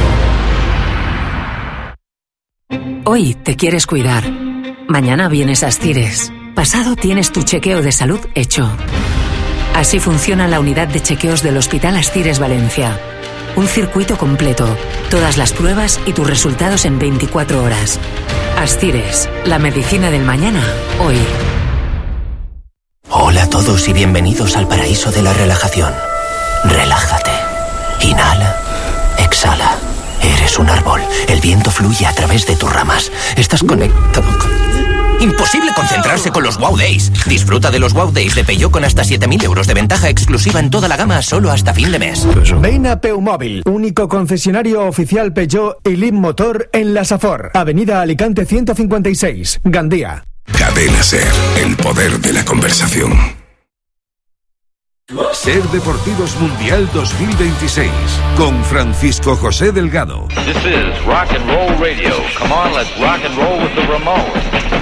Hoy te quieres cuidar. Mañana vienes a Astires. Pasado tienes tu chequeo de salud hecho. Así funciona la unidad de chequeos del Hospital Astires Valencia. Un circuito completo, todas las pruebas y tus resultados en veinticuatro horas. Astires, la medicina del mañana, hoy. Hola a todos y bienvenidos al paraíso de la relajación. Relájate. Inhala. Exhala. Eres un árbol. El viento fluye a través de tus ramas. Estás conectado con... Imposible concentrarse con los Wow Days. Disfruta de los Wow Days de Peugeot con hasta siete mil euros de ventaja exclusiva en toda la gama solo hasta fin de mes. Ven a Peumóvil, único concesionario oficial Peugeot y Leap Motor en la Safor. Avenida Alicante ciento cincuenta y seis, Gandía. Cadena Ser, el poder de la conversación. Ser Deportivos Mundial dos mil veintiséis con Francisco José Delgado. This is Rock and Roll Radio. Come on, let's rock and roll with the Ramones.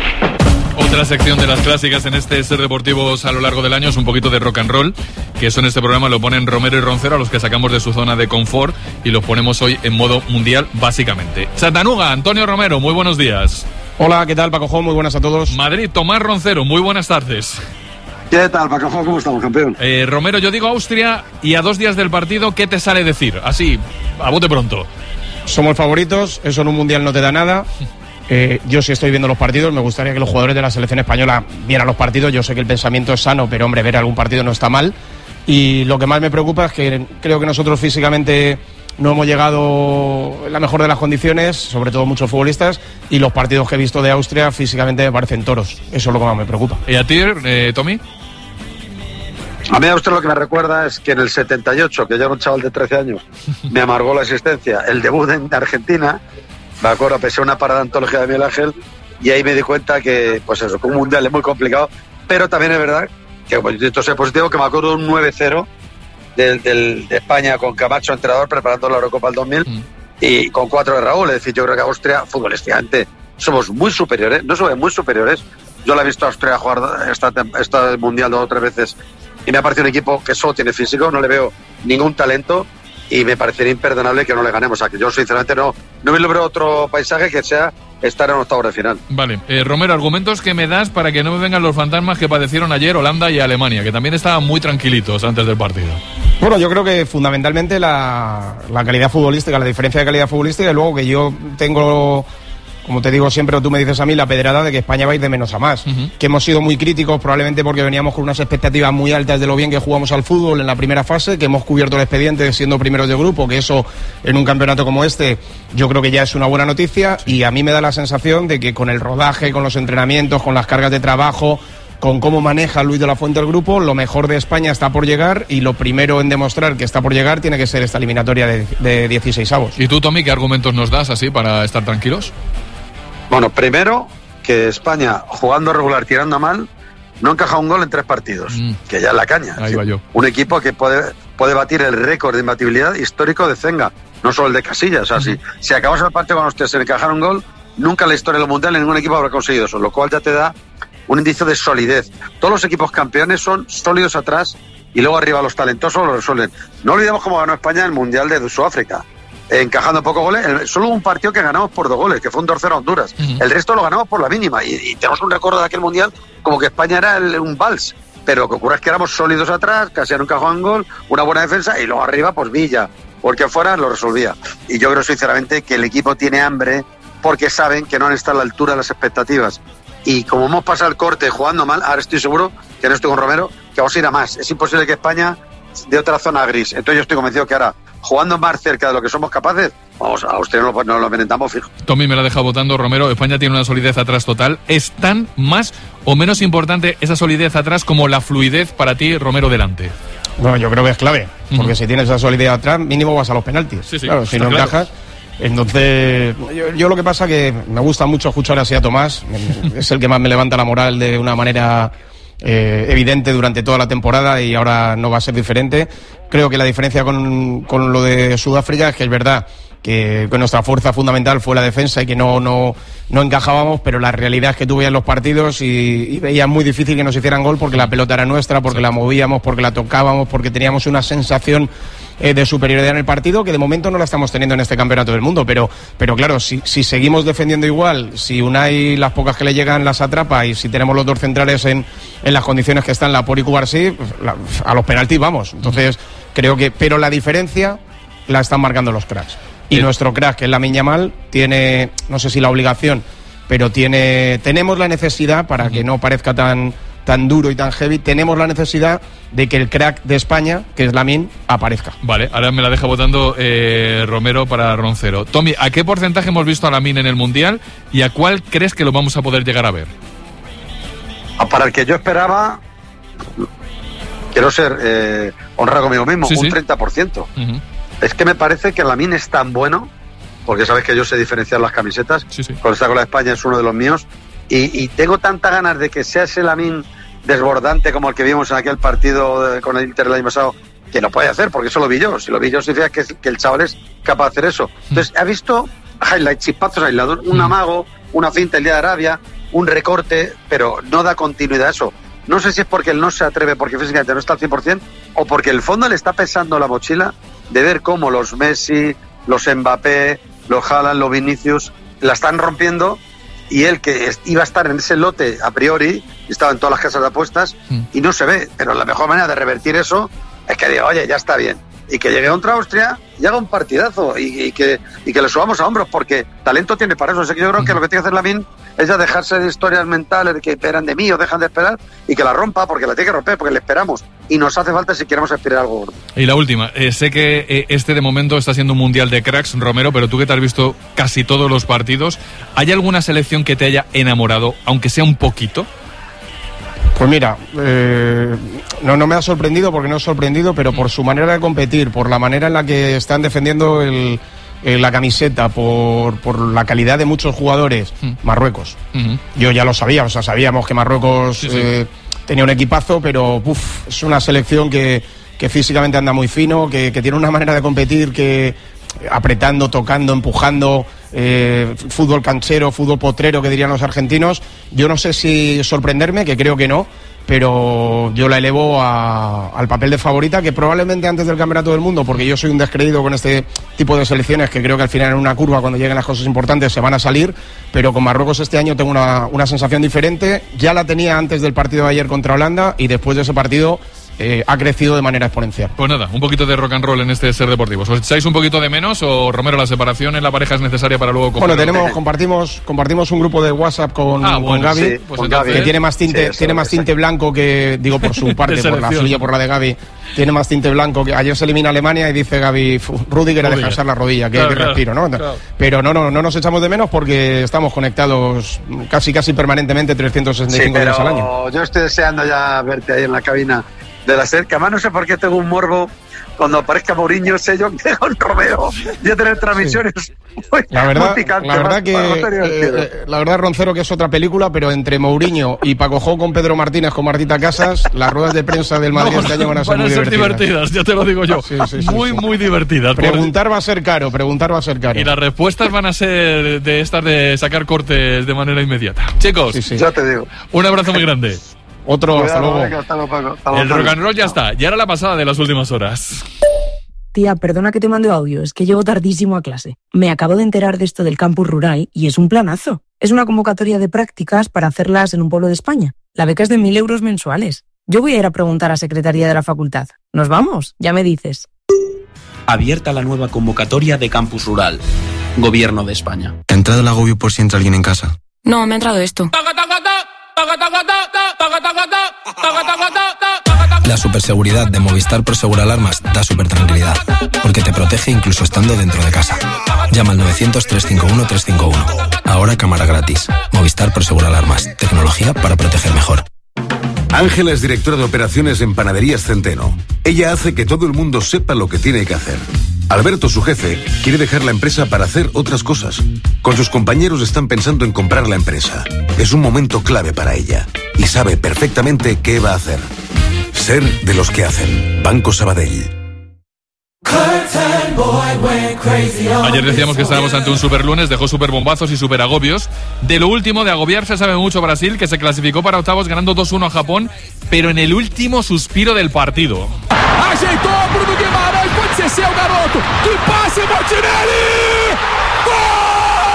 Otra sección de las clásicas en este Ser Deportivos a lo largo del año es un poquito de rock and roll, que eso en este programa lo ponen Romero y Roncero, a los que sacamos de su zona de confort y los ponemos hoy en modo mundial, básicamente. Chattanooga, Antonio Romero, muy buenos días. Hola, ¿qué tal, Paco Jo? Muy buenas a todos. Madrid, Tomás Roncero, muy buenas tardes. ¿Qué tal, Paco Jo? ¿Cómo estamos, campeón? Eh, Romero, yo digo Austria y a dos días del partido, ¿qué te sale decir? Así, a bote pronto. Somos favoritos, eso en un mundial no te da nada. Eh, yo sí estoy viendo los partidos, me gustaría que los jugadores de la selección española vieran los partidos. Yo sé que el pensamiento es sano, pero hombre, ver algún partido no está mal. Y lo que más me preocupa es que creo que nosotros físicamente no hemos llegado en la mejor de las condiciones, sobre todo muchos futbolistas, y los partidos que he visto de Austria físicamente me parecen toros. Eso es lo que más me preocupa. ¿Y a ti, eh, Tommy? A mí Austria lo que me recuerda es que en el setenta y ocho, que yo era un chaval de trece años, me amargó la existencia el debut en Argentina. Me acuerdo, pesé una parada antológica de Miguel Ángel y ahí me di cuenta que, pues eso, que un mundial es muy complicado, pero también es verdad que, pues, esto es positivo, que me acuerdo de un nueve cero del, del, de España con Camacho entrenador preparando la Eurocopa del dos mil mm. y con cuatro de Raúl. Es decir, yo creo que Austria, futbolísticamente, somos muy superiores, no somos muy superiores. Yo la he visto a Austria jugar esta, esta mundial dos o tres veces y me ha parecido un equipo que solo tiene físico, no le veo ningún talento. Y me parecería imperdonable que no le ganemos. O sea, que yo sinceramente no, no me logro otro paisaje que sea estar en octavos de final. Vale, eh, Romero, argumentos que me das para que no me vengan los fantasmas que padecieron ayer Holanda y Alemania, que también estaban muy tranquilitos antes del partido. Bueno, yo creo que fundamentalmente la, la calidad futbolística, la diferencia de calidad futbolística, y luego que yo tengo, como te digo siempre, o tú me dices a mí, la pedrada de que España va a ir de menos a más. Uh-huh. Que hemos sido muy críticos, probablemente porque veníamos con unas expectativas muy altas de lo bien que jugamos al fútbol en la primera fase, que hemos cubierto el expediente siendo primeros de grupo, que eso en un campeonato como este yo creo que ya es una buena noticia. Sí. Y a mí me da la sensación de que con el rodaje, con los entrenamientos, con las cargas de trabajo, con cómo maneja Luis de la Fuente el grupo, lo mejor de España está por llegar, y lo primero en demostrar que está por llegar tiene que ser esta eliminatoria de, de dieciséis avos. ¿Y tú, Tommy, qué argumentos nos das así para estar tranquilos? Bueno, primero, que España, jugando regular, tirando a mal, no encaja un gol en tres partidos, mm. que ya es la caña. Ahí va yo. Un equipo que puede, puede batir el récord de imbatibilidad histórico de Zenga, no solo el de Casillas. O sea, uh-huh. si, si acabas el partido con ustedes en encajar un gol, nunca en la historia de los mundiales ningún equipo habrá conseguido eso, lo cual ya te da un indicio de solidez. Todos los equipos campeones son sólidos atrás y luego arriba los talentosos lo resuelven. No olvidemos cómo ganó España el Mundial de Sudáfrica, encajando pocos goles. Solo un partido que ganamos por dos goles, que fue un dos cero a Honduras. Uh-huh. El resto lo ganamos por la mínima y, y tenemos un recuerdo de aquel Mundial como que España era el, un vals. pero lo que ocurre es que éramos sólidos atrás, casi nunca jugaban gol, una buena defensa y luego arriba pues Villa, porque fuera lo resolvía. Y yo creo sinceramente que el equipo tiene hambre porque saben que no han estado a la altura de las expectativas. Y como hemos pasado el corte jugando mal, ahora estoy seguro, que no estoy con Romero, que vamos a ir a más. Es imposible que España de otra zona gris. Entonces yo estoy convencido que ahora, jugando más cerca de lo que somos capaces, vamos, a Austria no lo, no lo envenenamos fijo. Tommy me la deja votando. Romero, España tiene una solidez atrás total. ¿Es tan más o menos importante esa solidez atrás como la fluidez para ti, Romero, delante? No, yo creo que es clave, porque uh-huh. si tienes esa solidez atrás, mínimo vas a los penaltis. Sí, sí, claro, si no claro. encajas... Entonces, yo, yo lo que pasa que me gusta mucho escuchar así a Tomás, es el que más me levanta la moral de una manera eh, evidente durante toda la temporada y ahora no va a ser diferente. Creo que la diferencia con, con lo de Sudáfrica es que es verdad que, que nuestra fuerza fundamental fue la defensa y que no, no, no encajábamos, pero la realidad es que tú veías los partidos y, y veías muy difícil que nos hicieran gol porque la pelota era nuestra, porque la movíamos, porque la tocábamos, porque teníamos una sensación Eh, de superioridad en el partido, que de momento no la estamos teniendo en este campeonato del mundo, pero, pero claro, si, si seguimos defendiendo igual, si Unai las pocas que le llegan las atrapa y si tenemos los dos centrales en, en las condiciones que están, Laporte y Cubarsí, la, a los penaltis vamos. Entonces creo que, pero la diferencia la están marcando los cracks. Y sí. Nuestro crack, que es Lamine Yamal, tiene, no sé si la obligación, pero tiene, tenemos la necesidad, para uh-huh. que no parezca tan tan duro y tan heavy, tenemos la necesidad de que el crack de España, que es Lamine, aparezca. Vale, ahora me la deja votando eh, Romero para Roncero. Tommy, ¿a qué porcentaje hemos visto a Lamine en el Mundial y a cuál crees que lo vamos a poder llegar a ver? Para el que yo esperaba, quiero ser eh, honrado conmigo mismo, sí, un sí. treinta por ciento. Uh-huh. Es que me parece que Lamine es tan bueno, porque sabes que yo sé diferenciar las camisetas, sí, sí. Cuando está con la España es uno de los míos, y, y tengo tantas ganas de que sea ese Lamine desbordante como el que vimos en aquel partido de, con el Inter el año pasado, que lo puede hacer, porque eso lo vi yo. Si lo vi yo, significa que, que el chaval es capaz de hacer eso. Entonces, ha visto highlights, chispazos aislados, un amago, una finta el día de Arabia, un recorte, pero no da continuidad a eso. No sé si es porque él no se atreve, porque físicamente no está al cien por ciento, o porque el fondo le está pesando la mochila de ver cómo los Messi, los Mbappé, los Haaland, los Vinicius, la están rompiendo. Y él, que iba a estar en ese lote a priori, estaba en todas las casas de apuestas, mm. y no se ve. Pero la mejor manera de revertir eso es que diga, oye, ya está bien. Y que llegue contra Austria y haga un partidazo. Y, y, que, y que le subamos a hombros, porque talento tiene para eso. O sea, que yo creo mm. que lo que tiene que hacer Lamine es ya dejarse de historias mentales de que esperan de mí o dejan de esperar, y que la rompa, porque la tiene que romper, porque le esperamos. Y nos hace falta si queremos aspirar algo gordo. Y la última, eh, sé que eh, este de momento está siendo un mundial de cracks, Romero, pero tú que te has visto casi todos los partidos, ¿hay alguna selección que te haya enamorado, aunque sea un poquito? Pues mira, eh, no, no me ha sorprendido porque no he sorprendido, pero por su manera de competir, por la manera en la que están defendiendo el, el, la camiseta, por, por la calidad de muchos jugadores, mm. Marruecos. Mm-hmm. Yo ya lo sabía, o sea, sabíamos que Marruecos sí, sí. Eh, tenía un equipazo, pero uf, es una selección que, que físicamente anda muy fino, que, que tiene una manera de competir que apretando, tocando, empujando, eh, fútbol canchero, fútbol potrero, que dirían los argentinos. Yo no sé si sorprenderme, que creo que no, pero yo la elevo a, al papel de favorita, que probablemente antes del Campeonato del Mundo, porque yo soy un descreído con este tipo de selecciones, que creo que al final en una curva, cuando lleguen las cosas importantes, se van a salir, pero con Marruecos este año tengo una, una sensación diferente. Ya la tenía antes del partido de ayer contra Holanda, y después de ese partido Eh, ha crecido de manera exponencial. Pues nada, un poquito de rock and roll en este Ser Deportivos. ¿Os echáis un poquito de menos o, Romero, la separación en la pareja es necesaria para luego coger? Bueno, tenemos, compartimos, compartimos un grupo de WhatsApp con, ah, bueno, con Gaby, sí, pues con Gaby, que tiene más tinte, sí, tiene más tinte blanco que, digo por su parte, por la suya, por la de Gaby, tiene más tinte blanco que ayer se elimina Alemania y dice Gaby, Rudiger a dejarse la rodilla, que, claro, que claro, respiro, ¿no? Claro. Pero no, no, no nos echamos de menos porque estamos conectados casi casi permanentemente trescientos sesenta y cinco sí, días al año. Yo estoy deseando ya verte ahí en la cabina de la SER, que además no sé por qué tengo un morbo cuando aparezca Mourinho, sé yo que con Romero ya tener transmisiones sí. muy, la verdad, muy picantes. La verdad que eh, la verdad, Roncero, que es otra película, pero entre Mourinho y Paco Jo con Pedro Martínez con Martita Casas, las ruedas de prensa del Madrid no, este año van a ser, van a muy ser divertidas. divertidas, ya te lo digo yo. Sí, sí, sí, muy, sí. muy divertidas. Preguntar va a ser caro, preguntar va a ser caro. Y las respuestas van a ser de estas de sacar cortes de manera inmediata. Chicos, sí, sí. ya te digo. Un abrazo muy grande. Otro, hasta luego. Venga, hasta luego, Paco. Hasta el rock and roll ya está. Y ahora la pasada de las últimas horas. Tía, perdona que te mande audio, es que llego tardísimo a clase. Me acabo de enterar de esto del Campus Rural y es un planazo. Es una convocatoria de prácticas para hacerlas en un pueblo de España. La beca es de mil euros mensuales. Yo voy a ir a preguntar a Secretaría de la Facultad. ¿Nos vamos? Ya me dices. Abierta la nueva convocatoria de Campus Rural. Gobierno de España. ¿Te ha entrado el agobio por si entra alguien en casa? No, me ha entrado esto. La superseguridad de Movistar Prosegur Alarmas da super tranquilidad, porque te protege incluso estando dentro de casa. Llama al novecientos, trescientos cincuenta y uno, trescientos cincuenta y uno. Ahora cámara gratis. Movistar Prosegur Alarmas. Tecnología para proteger mejor. Ángela es directora de operaciones en Panaderías Centeno. Ella hace que todo el mundo sepa lo que tiene que hacer. Alberto, su jefe, quiere dejar la empresa para hacer otras cosas. Con sus compañeros están pensando en comprar la empresa. Es un momento clave para ella y sabe perfectamente qué va a hacer. Ser de los que hacen. Banco Sabadell. Ayer decíamos que estábamos ante un super lunes, dejó super bombazos y super agobios. De lo último, de agobiarse sabe mucho Brasil, que se clasificó para octavos ganando dos uno a Japón, pero en el último suspiro del partido. Ajeitou Bruno Guimarães, pode ser seu, garoto. Que passe, Martinelli! Gol!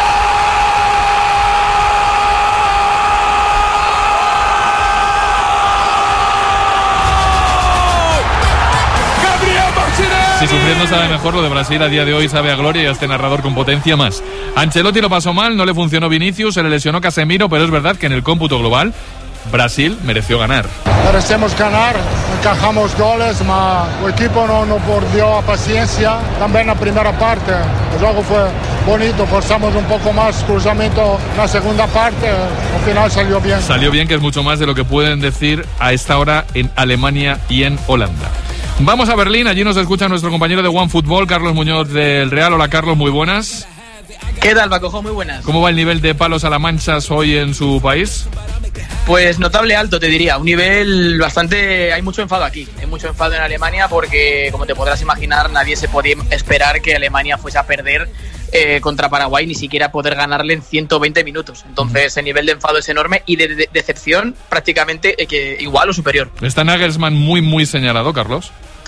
Si sufriendo sabe mejor, lo de Brasil a día de hoy sabe a gloria y a este narrador con potencia más. Ancelotti lo pasó mal, no le funcionó Vinicius, se le lesionó Casemiro, pero es verdad que en el cómputo global Brasil mereció ganar. Merecemos ganar, encajamos goles, pero el equipo no, no perdió paciencia. También la primera parte, el juego fue bonito, forzamos un poco más, cruzamiento en la segunda parte, al final salió bien. Salió bien, que es mucho más de lo que pueden decir a esta hora en Alemania y en Holanda. Vamos a Berlín, allí nos escucha nuestro compañero de OneFootball, Carlos Muñoz del Real. Hola Carlos, muy buenas. ¿Qué tal, Pacojo? Muy buenas. ¿Cómo va el nivel de palos a la mancha hoy en su país? Pues notable alto, te diría. Un nivel bastante... Hay mucho enfado aquí. Hay mucho enfado en Alemania porque, como te podrás imaginar, nadie se podía esperar que Alemania fuese a perder eh, contra Paraguay, ni siquiera poder ganarle en ciento veinte minutos. Entonces, el nivel de enfado es enorme y de, de decepción prácticamente eh, que igual o superior. ¿Está Nagelsmann muy, muy señalado, Carlos?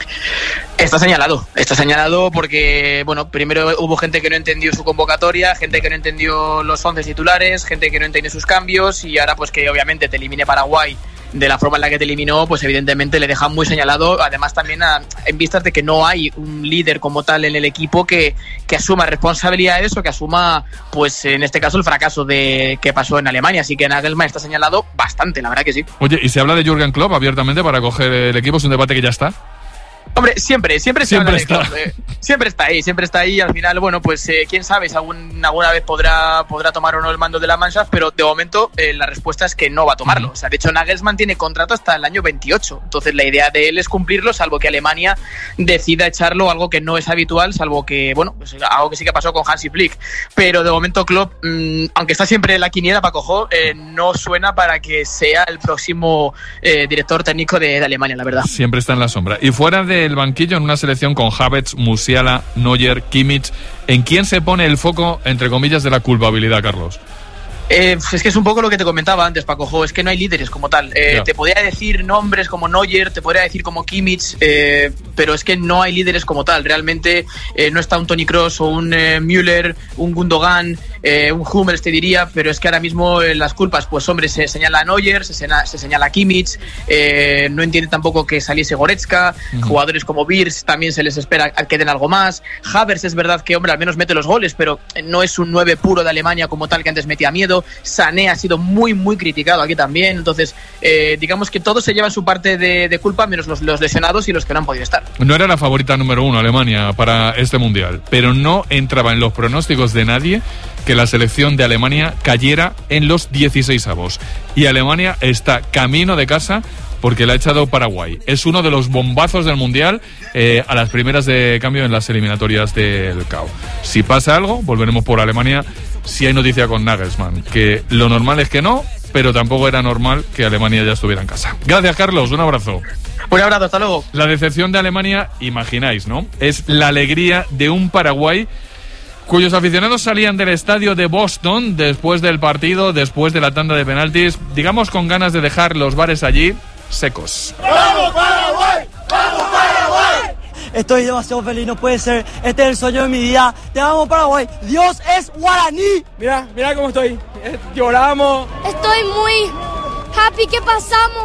Está señalado, está señalado porque, bueno, primero hubo gente que no entendió su convocatoria, gente que no entendió los once titulares, gente que no entendió sus cambios y ahora pues que obviamente te elimine Paraguay de la forma en la que te eliminó, pues evidentemente le deja muy señalado, además también a, en vistas de que no hay un líder como tal en el equipo que, que asuma responsabilidades o que asuma, pues en este caso, el fracaso de que pasó en Alemania, así que Nagelsmann está señalado bastante, la verdad que sí. Oye, ¿y se habla de Jürgen Klopp abiertamente para coger el equipo? ¿Es un debate que ya está? Hombre, siempre, siempre, siempre está. Club, eh, siempre está ahí, siempre está ahí y al final, bueno, pues eh, quién sabe si algún, alguna vez podrá, podrá tomar o no el mando de la Mannschaft, pero de momento eh, la respuesta es que no va a tomarlo. O sea, de hecho, Nagelsmann tiene contrato hasta el año veintiocho, entonces la idea de él es cumplirlo, salvo que Alemania decida echarlo, algo que no es habitual, salvo que, bueno, pues algo que sí que pasó con Hansi Flick. Pero de momento Klopp, mmm, aunque está siempre en la quiniela, Paco, eh, no suena para que sea el próximo eh, director técnico de, de Alemania, la verdad. Siempre está en la sombra. Y fuera del banquillo, en una selección con Havertz, Musiala, Neuer, Kimmich, ¿en quién se pone el foco, entre comillas, de la culpabilidad, Carlos? Eh, es que es un poco lo que te comentaba antes, Paco, es que no hay líderes como tal. Eh, te podría decir nombres como Neuer, te podría decir como Kimmich, eh, pero es que no hay líderes como tal. Realmente eh, no está un Toni Kroos o un eh, Müller, un Gundogan, eh, un Hummels, te diría, pero es que ahora mismo eh, las culpas, pues hombre, se señala a Neuer, se, señala, se señala a Kimmich, eh, no entiende tampoco que saliese Goretzka, uh-huh. Jugadores como Wirtz también se les espera a que den algo más. Havertz es verdad que, hombre, al menos mete los goles, pero no es un nueve puro de Alemania como tal que antes metía miedo. Sané ha sido muy muy criticado aquí también, entonces eh, digamos que todos se llevan su parte de, de culpa, menos los, los lesionados y los que no han podido estar. No era la favorita número uno Alemania para este mundial, pero no entraba en los pronósticos de nadie que la selección de Alemania cayera en los dieciseisavos, y Alemania está camino de casa porque le ha echado Paraguay. Es uno de los bombazos del mundial eh, a las primeras de cambio en las eliminatorias del C A O. Si pasa algo, volveremos por Alemania. Si hay noticia con Nagelsmann, que lo normal es que no, pero tampoco era normal que Alemania ya estuviera en casa. Gracias, Carlos, un abrazo. Un abrazo, hasta luego. La decepción de Alemania, imagináis, ¿no? Es la alegría de un Paraguay cuyos aficionados salían del estadio de Boston después del partido, después de la tanda de penaltis, digamos con ganas de dejar los bares allí secos. ¡Vamos, Paraguay! ¡Vamos, Paraguay! Estoy demasiado feliz, no puede ser. Este es el sueño de mi vida. Te amo, Paraguay. Dios es guaraní. Mira, mira cómo estoy. Lloramos. Estoy muy happy que pasamos.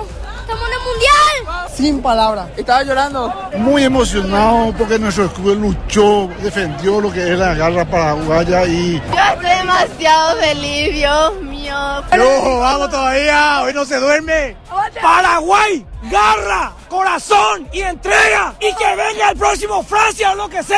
¡Estamos en el Mundial! Sin palabras, estaba llorando. Muy emocionado porque nuestro club luchó, defendió lo que es la garra paraguaya y... Yo estoy demasiado feliz, Dios mío. ¡No, vamos todavía! ¡Hoy no se duerme! ¡Paraguay! ¡Garra! ¡Corazón! ¡Y entrega! ¡Y que venga el próximo Francia o lo que sea!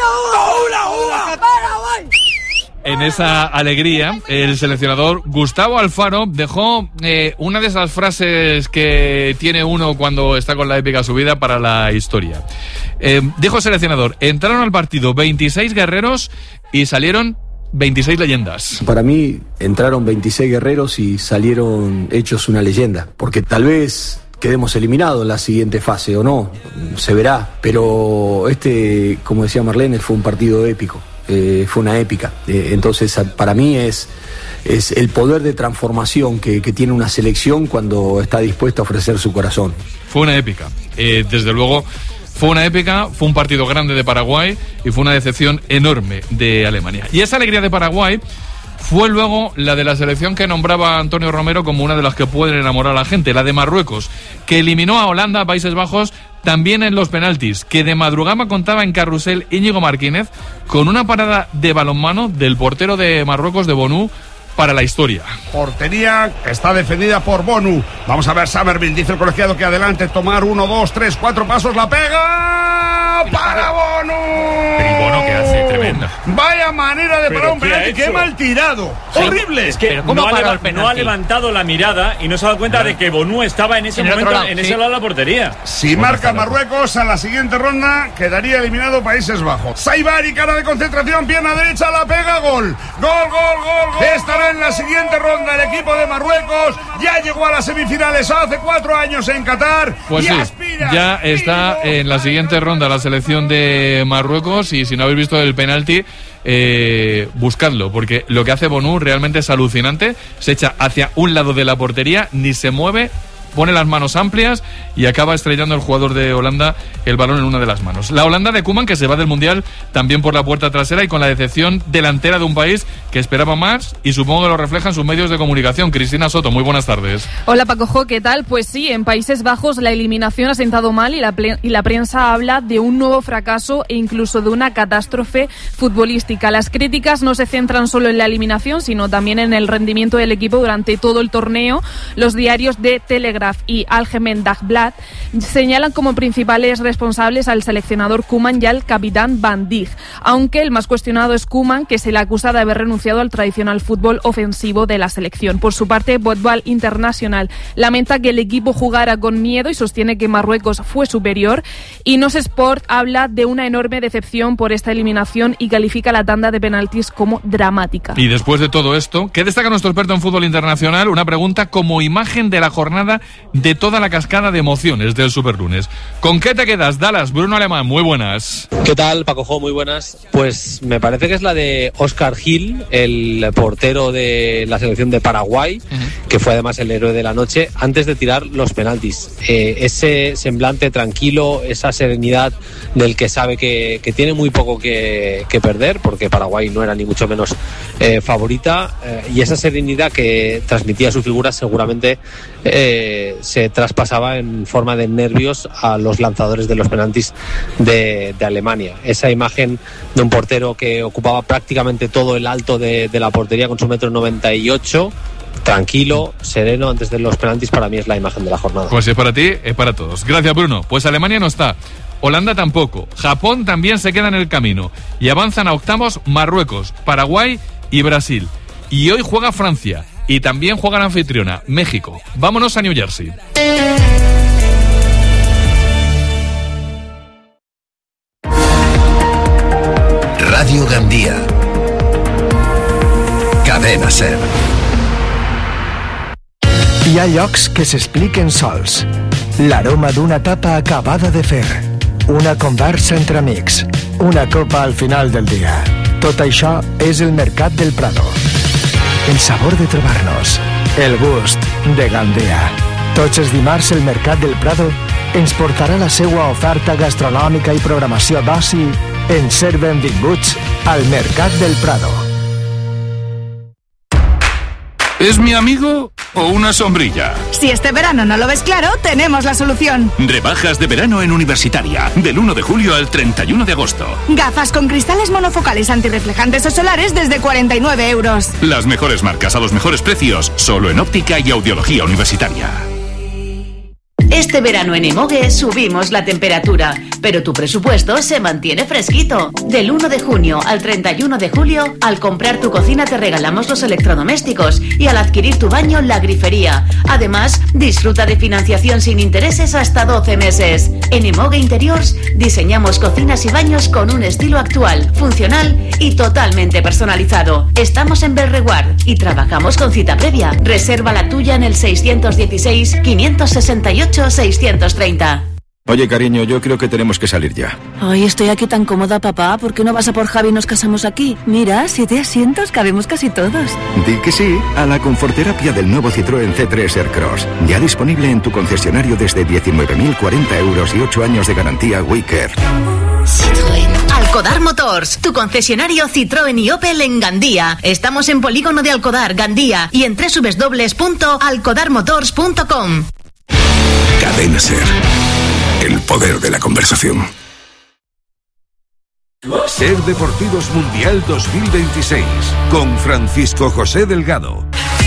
¡Una, una! ¡Una, una! ¡Paraguay! En esa alegría, el seleccionador Gustavo Alfaro dejó eh, una de esas frases que tiene uno cuando está con la épica subida para la historia. Eh, dijo el seleccionador, entraron al partido veintiséis guerreros y salieron veintiséis leyendas. Para mí entraron veintiséis guerreros y salieron hechos una leyenda, porque tal vez quedemos eliminados en la siguiente fase o no, se verá, pero este, como decía Marlene, fue un partido épico. Eh, fue una épica, eh, entonces para mí es, es el poder de transformación que, que tiene una selección cuando está dispuesta a ofrecer su corazón. Fue una épica, eh, desde luego fue una épica, fue un partido grande de Paraguay y fue una decepción enorme de Alemania. Y esa alegría de Paraguay fue luego la de la selección que nombraba Antonio Romero como una de las que pueden enamorar a la gente, la de Marruecos, que eliminó a Holanda, Países Bajos, también en los penaltis, que de madrugada contaba en carrusel Íñigo Martínez con una parada de balonmano del portero de Marruecos, de Bonu, para la historia. Portería que está defendida por Bonu. Vamos a ver, Summerville, dice el colegiado que adelante, tomar uno, dos, tres, cuatro pasos, la pega para Bonu. Pero ¿y Bono qué hace? Tremenda. Vaya manera de parar un penalti, qué mal tirado. Sí, horrible. Es que no ha, leva- no ha levantado la mirada y no se ha dado cuenta no. de que Bonu estaba en ese en momento lado, en ese sí. lado de la portería. Si marca Marruecos a la siguiente ronda, quedaría eliminado Países Bajos. Saibari, cara de concentración, pierna derecha, la pega, gol. Gol, gol, gol, gol. Estará en la siguiente ronda el equipo de Marruecos. Ya llegó a las semifinales hace cuatro años en Qatar. Pues y sí, aspira, ya está en la siguiente ronda la selección de Marruecos y si no habéis visto el penalti, eh, buscadlo, porque lo que hace Bonu realmente es alucinante. Se echa hacia un lado de la portería, ni se mueve, pone las manos amplias y acaba estrellando el jugador de Holanda el balón en una de las manos. La Holanda de Koeman, que se va del Mundial también por la puerta trasera y con la decepción delantera de un país que esperaba más y supongo que lo reflejan sus medios de comunicación. Cristina Soto, muy buenas tardes. Hola Paco Jo, ¿qué tal? Pues sí, en Países Bajos la eliminación ha sentado mal y la, ple- y la prensa habla de un nuevo fracaso e incluso de una catástrofe futbolística. Las críticas no se centran solo en la eliminación, sino también en el rendimiento del equipo durante todo el torneo. Los diarios de Telegraph y Algemeen Dagblad señalan como principales responsables al seleccionador Koeman y al capitán Van Dijk, aunque el más cuestionado es Koeman, que se le acusa de haber renunciado al tradicional fútbol ofensivo de la selección. Por su parte, Football International lamenta que el equipo jugara con miedo y sostiene que Marruecos fue superior, y Nos Sport habla de una enorme decepción por esta eliminación y califica la tanda de penaltis como dramática. Y después de todo esto, ¿qué destaca nuestro experto en fútbol internacional? Una pregunta como imagen de la jornada de toda la cascada de emociones del Superlunes. ¿Con qué te quedas, Dallas? Bruno Alemán, muy buenas. ¿Qué tal, Paco Jo? Muy buenas. Pues me parece que es la de Oscar Gil, el portero de la selección de Paraguay, uh-huh. que fue además el héroe de la noche, antes de tirar los penaltis. Eh, ese semblante tranquilo, esa serenidad del que sabe que, que tiene muy poco que, que perder, porque Paraguay no era ni mucho menos eh, favorita, eh, y esa serenidad que transmitía su figura seguramente eh, se traspasaba en forma de nervios a los lanzadores de los penaltis de, de Alemania. Esa imagen de un portero que ocupaba prácticamente todo el alto de, de la portería con su metro noventa y ocho, tranquilo, sereno antes de los penaltis, para mí es la imagen de la jornada. Pues es para ti, es para todos. Gracias, Bruno. Pues Alemania no está, Holanda tampoco, Japón también se queda en el camino y avanzan a octavos Marruecos, Paraguay y Brasil. Y hoy juega Francia. Y también juega la anfitriona, México. Vámonos a New Jersey. Radio Gandía. Cadena SER. Hi ha llocs que s'expliquen sols. L'aroma d'una tapa acabada de fer. Una conversa entre amics. Una copa al final del dia. Tot això és el Mercat del Prado. El sabor de trobar-nos. El gust de Gandía. Tots els dimarts el Mercat del Prado ens portarà la seua oferta gastronòmica i programació d'oci en ser benvinguts al Mercat del Prado. ¿Es mi amigo o una sombrilla? Si este verano no lo ves claro, tenemos la solución. Rebajas de verano en Universitaria, del uno de julio al treinta y uno de agosto. Gafas con cristales monofocales antirreflejantes o solares desde cuarenta y nueve euros. Las mejores marcas a los mejores precios, solo en óptica y audiología universitaria. Este verano en Emoge subimos la temperatura, pero tu presupuesto se mantiene fresquito. Del uno de junio al treinta y uno de julio, al comprar tu cocina te regalamos los electrodomésticos y al adquirir tu baño la grifería. Además, disfruta de financiación sin intereses hasta doce meses. En Emoge Interiors diseñamos cocinas y baños con un estilo actual, funcional y totalmente personalizado. Estamos en Belreguard y trabajamos con cita previa. Reserva la tuya en el seiscientos dieciséis, quinientos sesenta y ocho, seiscientos treinta. Oye, cariño, yo creo que tenemos que salir ya. Ay, estoy aquí tan cómoda, papá. ¿Por qué no vas a por Javi y nos casamos aquí? Mira, siete asientos, cabemos casi todos. Di que sí a la conforterapia del nuevo Citroën C tres Aircross. Ya disponible en tu concesionario desde diecinueve mil cuarenta euros y ocho años de garantía WeCare. Citroën. Alcodar Motors, tu concesionario Citroën y Opel en Gandía. Estamos en Polígono de Alcodar, Gandía, y en doble u doble u doble u punto alcodar motors punto com. Cadena Ser. El poder de la conversación. Ser Deportivos Mundial dos mil veintiséis con Francisco José Delgado.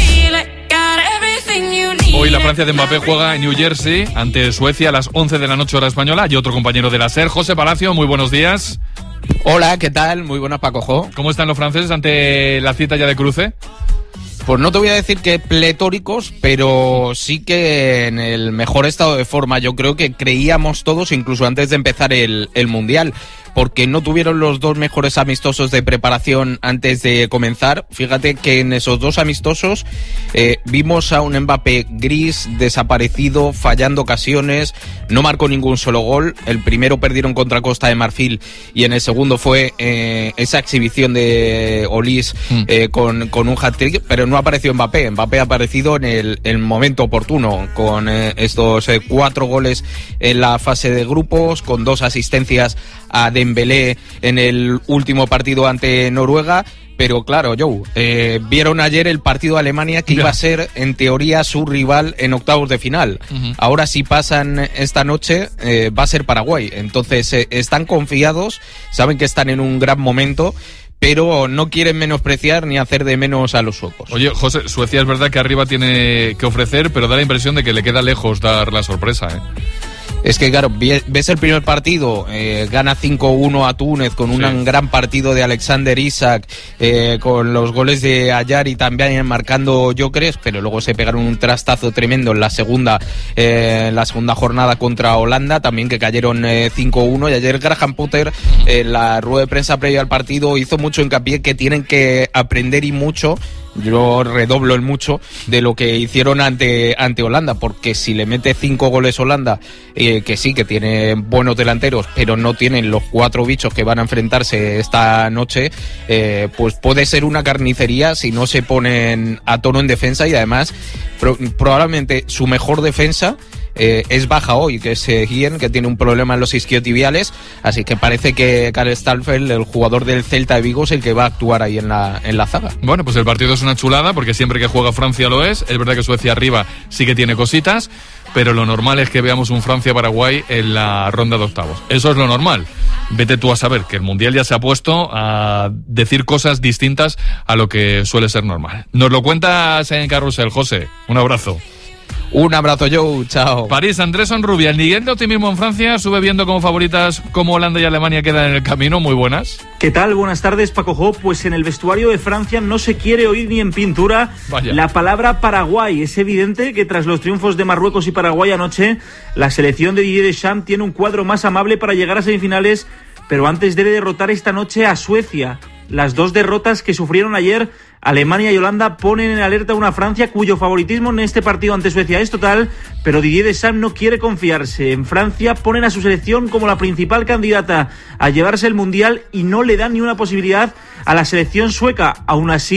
Hoy la Francia de Mbappé juega en New Jersey ante Suecia a las once de la noche hora española. Y otro compañero de la SER, José Palacio, muy buenos días. Hola, ¿qué tal? Muy buenas, Paco Jo. ¿Cómo están los franceses ante la cita ya de cruce? Pues no te voy a decir que pletóricos, pero sí que en el mejor estado de forma. Yo creo que creíamos todos, incluso antes de empezar el, el Mundial, porque no tuvieron los dos mejores amistosos de preparación antes de comenzar. Fíjate que en esos dos amistosos eh, vimos a un Mbappé gris, desaparecido, fallando ocasiones, no marcó ningún solo gol. El primero perdieron contra Costa de Marfil y en el segundo fue eh, esa exhibición de Olís eh, con, con un hat-trick, pero no apareció Mbappé. Mbappé ha aparecido en el, el momento oportuno, con eh, estos eh, cuatro goles en la fase de grupos, con dos asistencias a Dembélé en el último partido ante Noruega. Pero claro, Joe, eh, vieron ayer el partido de Alemania que iba a ser, en teoría, su rival en octavos de final. Uh-huh. Ahora, si pasan esta noche, eh, va a ser Paraguay. Entonces, eh, están confiados, saben que están en un gran momento, pero no quieren menospreciar ni hacer de menos a los suecos. Oye, José, Suecia es verdad que arriba tiene que ofrecer, pero da la impresión de que le queda lejos dar la sorpresa, ¿eh? Es que claro, ves el primer partido, eh, gana cinco uno a Túnez con sí. un gran partido de Alexander Isak, eh, con los goles de Ayar y también marcando Gyökeres, pero luego se pegaron un trastazo tremendo en la segunda eh, en la segunda jornada contra Holanda, también que cayeron eh, cinco uno, y ayer Graham Potter en eh, la rueda de prensa previa al partido hizo mucho hincapié que tienen que aprender y mucho. Yo redoblo el mucho de lo que hicieron ante ante Holanda, porque si le mete cinco goles Holanda, eh, que sí, que tiene buenos delanteros, pero no tienen los cuatro bichos que van a enfrentarse esta noche, eh, pues puede ser una carnicería si no se ponen a tono en defensa, y además pro- probablemente su mejor defensa Eh, es baja hoy, que es eh, Hien, que tiene un problema en los isquiotibiales, así que parece que Karel Stallfeld, el jugador del Celta de Vigo, es el que va a actuar ahí en la, en la zaga. Bueno, pues el partido es una chulada, porque siempre que juega Francia lo es. Es verdad que Suecia arriba sí que tiene cositas, pero lo normal es que veamos un Francia-Paraguay en la ronda de octavos. Eso es lo normal. Vete tú a saber que el Mundial ya se ha puesto a decir cosas distintas a lo que suele ser normal. Nos lo cuentas en Carrusel, José. Un abrazo. Un abrazo, Joe, chao. París, Andrés Onrubia, el nivel de optimismo en Francia sube viendo como favoritas como Holanda y Alemania quedan en el camino. Muy buenas. ¿Qué tal? Buenas tardes, Paco Jo. Pues en el vestuario de Francia no se quiere oír ni en pintura Vaya. la palabra Paraguay. Es evidente que tras los triunfos de Marruecos y Paraguay anoche, la selección de Didier Deschamps tiene un cuadro más amable para llegar a semifinales, pero antes debe derrotar esta noche a Suecia. Las dos derrotas que sufrieron ayer, Alemania y Holanda, ponen en alerta a una Francia cuyo favoritismo en este partido ante Suecia es total, pero Didier Deschamps no quiere confiarse. En Francia ponen a su selección como la principal candidata a llevarse el Mundial y no le dan ni una posibilidad a la selección sueca. Aún así,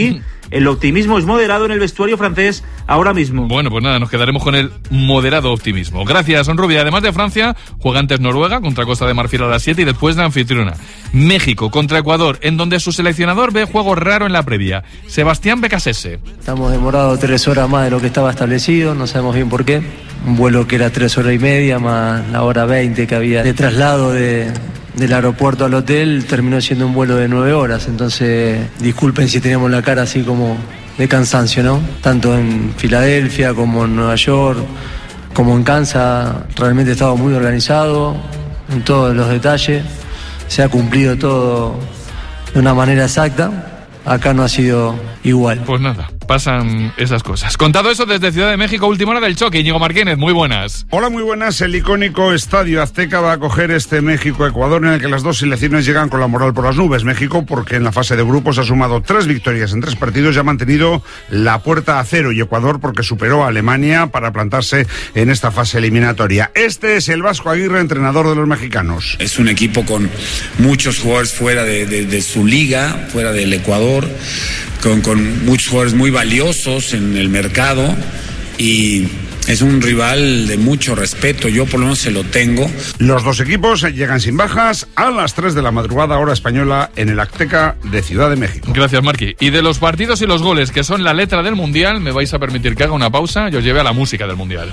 el optimismo es moderado en el vestuario francés ahora mismo. Bueno, pues nada, nos quedaremos con el moderado optimismo. Gracias, Sonrubia. Además de Francia, juega antes Noruega contra Costa de Marfil a las siete y después de anfitriona. México contra Ecuador, en donde su seleccionador ve juego raro en la previa. Sebastián Becasese. Estamos demorados tres horas más de lo que estaba establecido, no sabemos bien por qué. Un vuelo que era tres horas y media más la hora veinte que había de traslado de, del aeropuerto al hotel, terminó siendo un vuelo de nueve horas. Entonces, disculpen si teníamos la cara así como de cansancio, ¿no? Tanto en Filadelfia como en Nueva York, como en Kansas, realmente estaba muy organizado en todos los detalles. Se ha cumplido todo de una manera exacta. Acá no ha sido igual. Pues nada, pasan esas cosas. Contado eso desde Ciudad de México, última hora del choque. Íñigo Martínez, muy buenas. Hola, muy buenas. El icónico Estadio Azteca va a acoger este México-Ecuador en el que las dos selecciones llegan con la moral por las nubes. México porque en la fase de grupos ha sumado tres victorias en tres partidos y ha mantenido la puerta a cero. Y Ecuador porque superó a Alemania para plantarse en esta fase eliminatoria. Este es el Vasco Aguirre, entrenador de los mexicanos. Es un equipo con muchos jugadores fuera de, de, de su liga, fuera del Ecuador. Con, con muchos jugadores muy valiosos en el mercado y es un rival de mucho respeto, yo por lo menos se lo tengo. Los dos equipos llegan sin bajas a las tres de la madrugada hora española en el Azteca de Ciudad de México. Gracias, Marqui. Y de los partidos y los goles que son la letra del Mundial, me vais a permitir que haga una pausa y os lleve a la música del Mundial.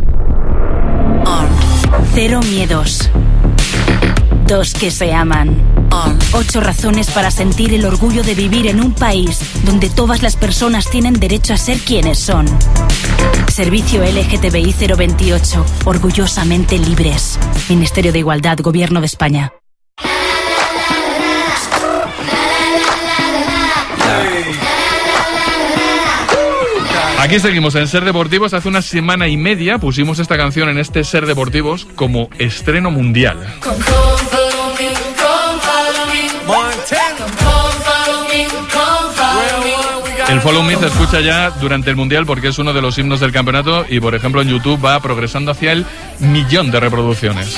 Cero miedos. Dos que se aman. Ocho razones para sentir el orgullo de vivir en un país donde todas las personas tienen derecho a ser quienes son. Servicio L G T B I cero veintiocho. Orgullosamente libres. Ministerio de Igualdad, Gobierno de España. Aquí seguimos en Ser Deportivos. Hace una semana y media pusimos esta canción en este Ser Deportivos como estreno mundial. El Follow Me se escucha ya durante el Mundial porque es uno de los himnos del campeonato y, por ejemplo, en YouTube va progresando hacia el millón de reproducciones.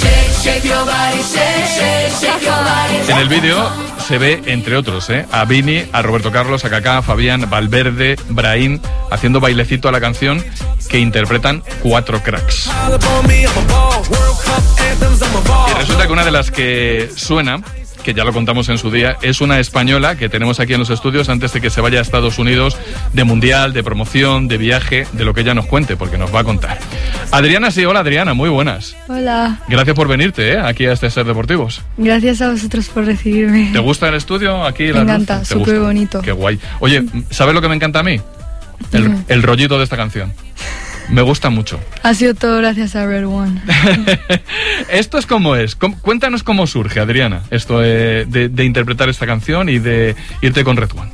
En el vídeo se ve, entre otros, ¿eh? a Vini, a Roberto Carlos, a Kaká, a Fabián, Valverde, Brahim, haciendo bailecito a la canción que interpretan cuatro cracks. Y resulta que una de las que suena, que ya lo contamos en su día, es una española que tenemos aquí en los estudios antes de que se vaya a Estados Unidos de mundial, de promoción, de viaje, de lo que ella nos cuente, porque nos va a contar. Adriana, sí, hola Adriana, muy buenas. Hola. Gracias por venirte ¿eh? aquí a este Ser Deportivos. Gracias a vosotros por recibirme. ¿Te gusta el estudio aquí? Me encanta, súper bonito. Qué guay. Oye, ¿sabes lo que me encanta a mí? El, mm. el rollito de esta canción. Me gusta mucho. Ha sido todo gracias a Red One. ¿Esto es como es? Cuéntanos cómo surge, Adriana, esto de, de, de interpretar esta canción y de irte con Red One.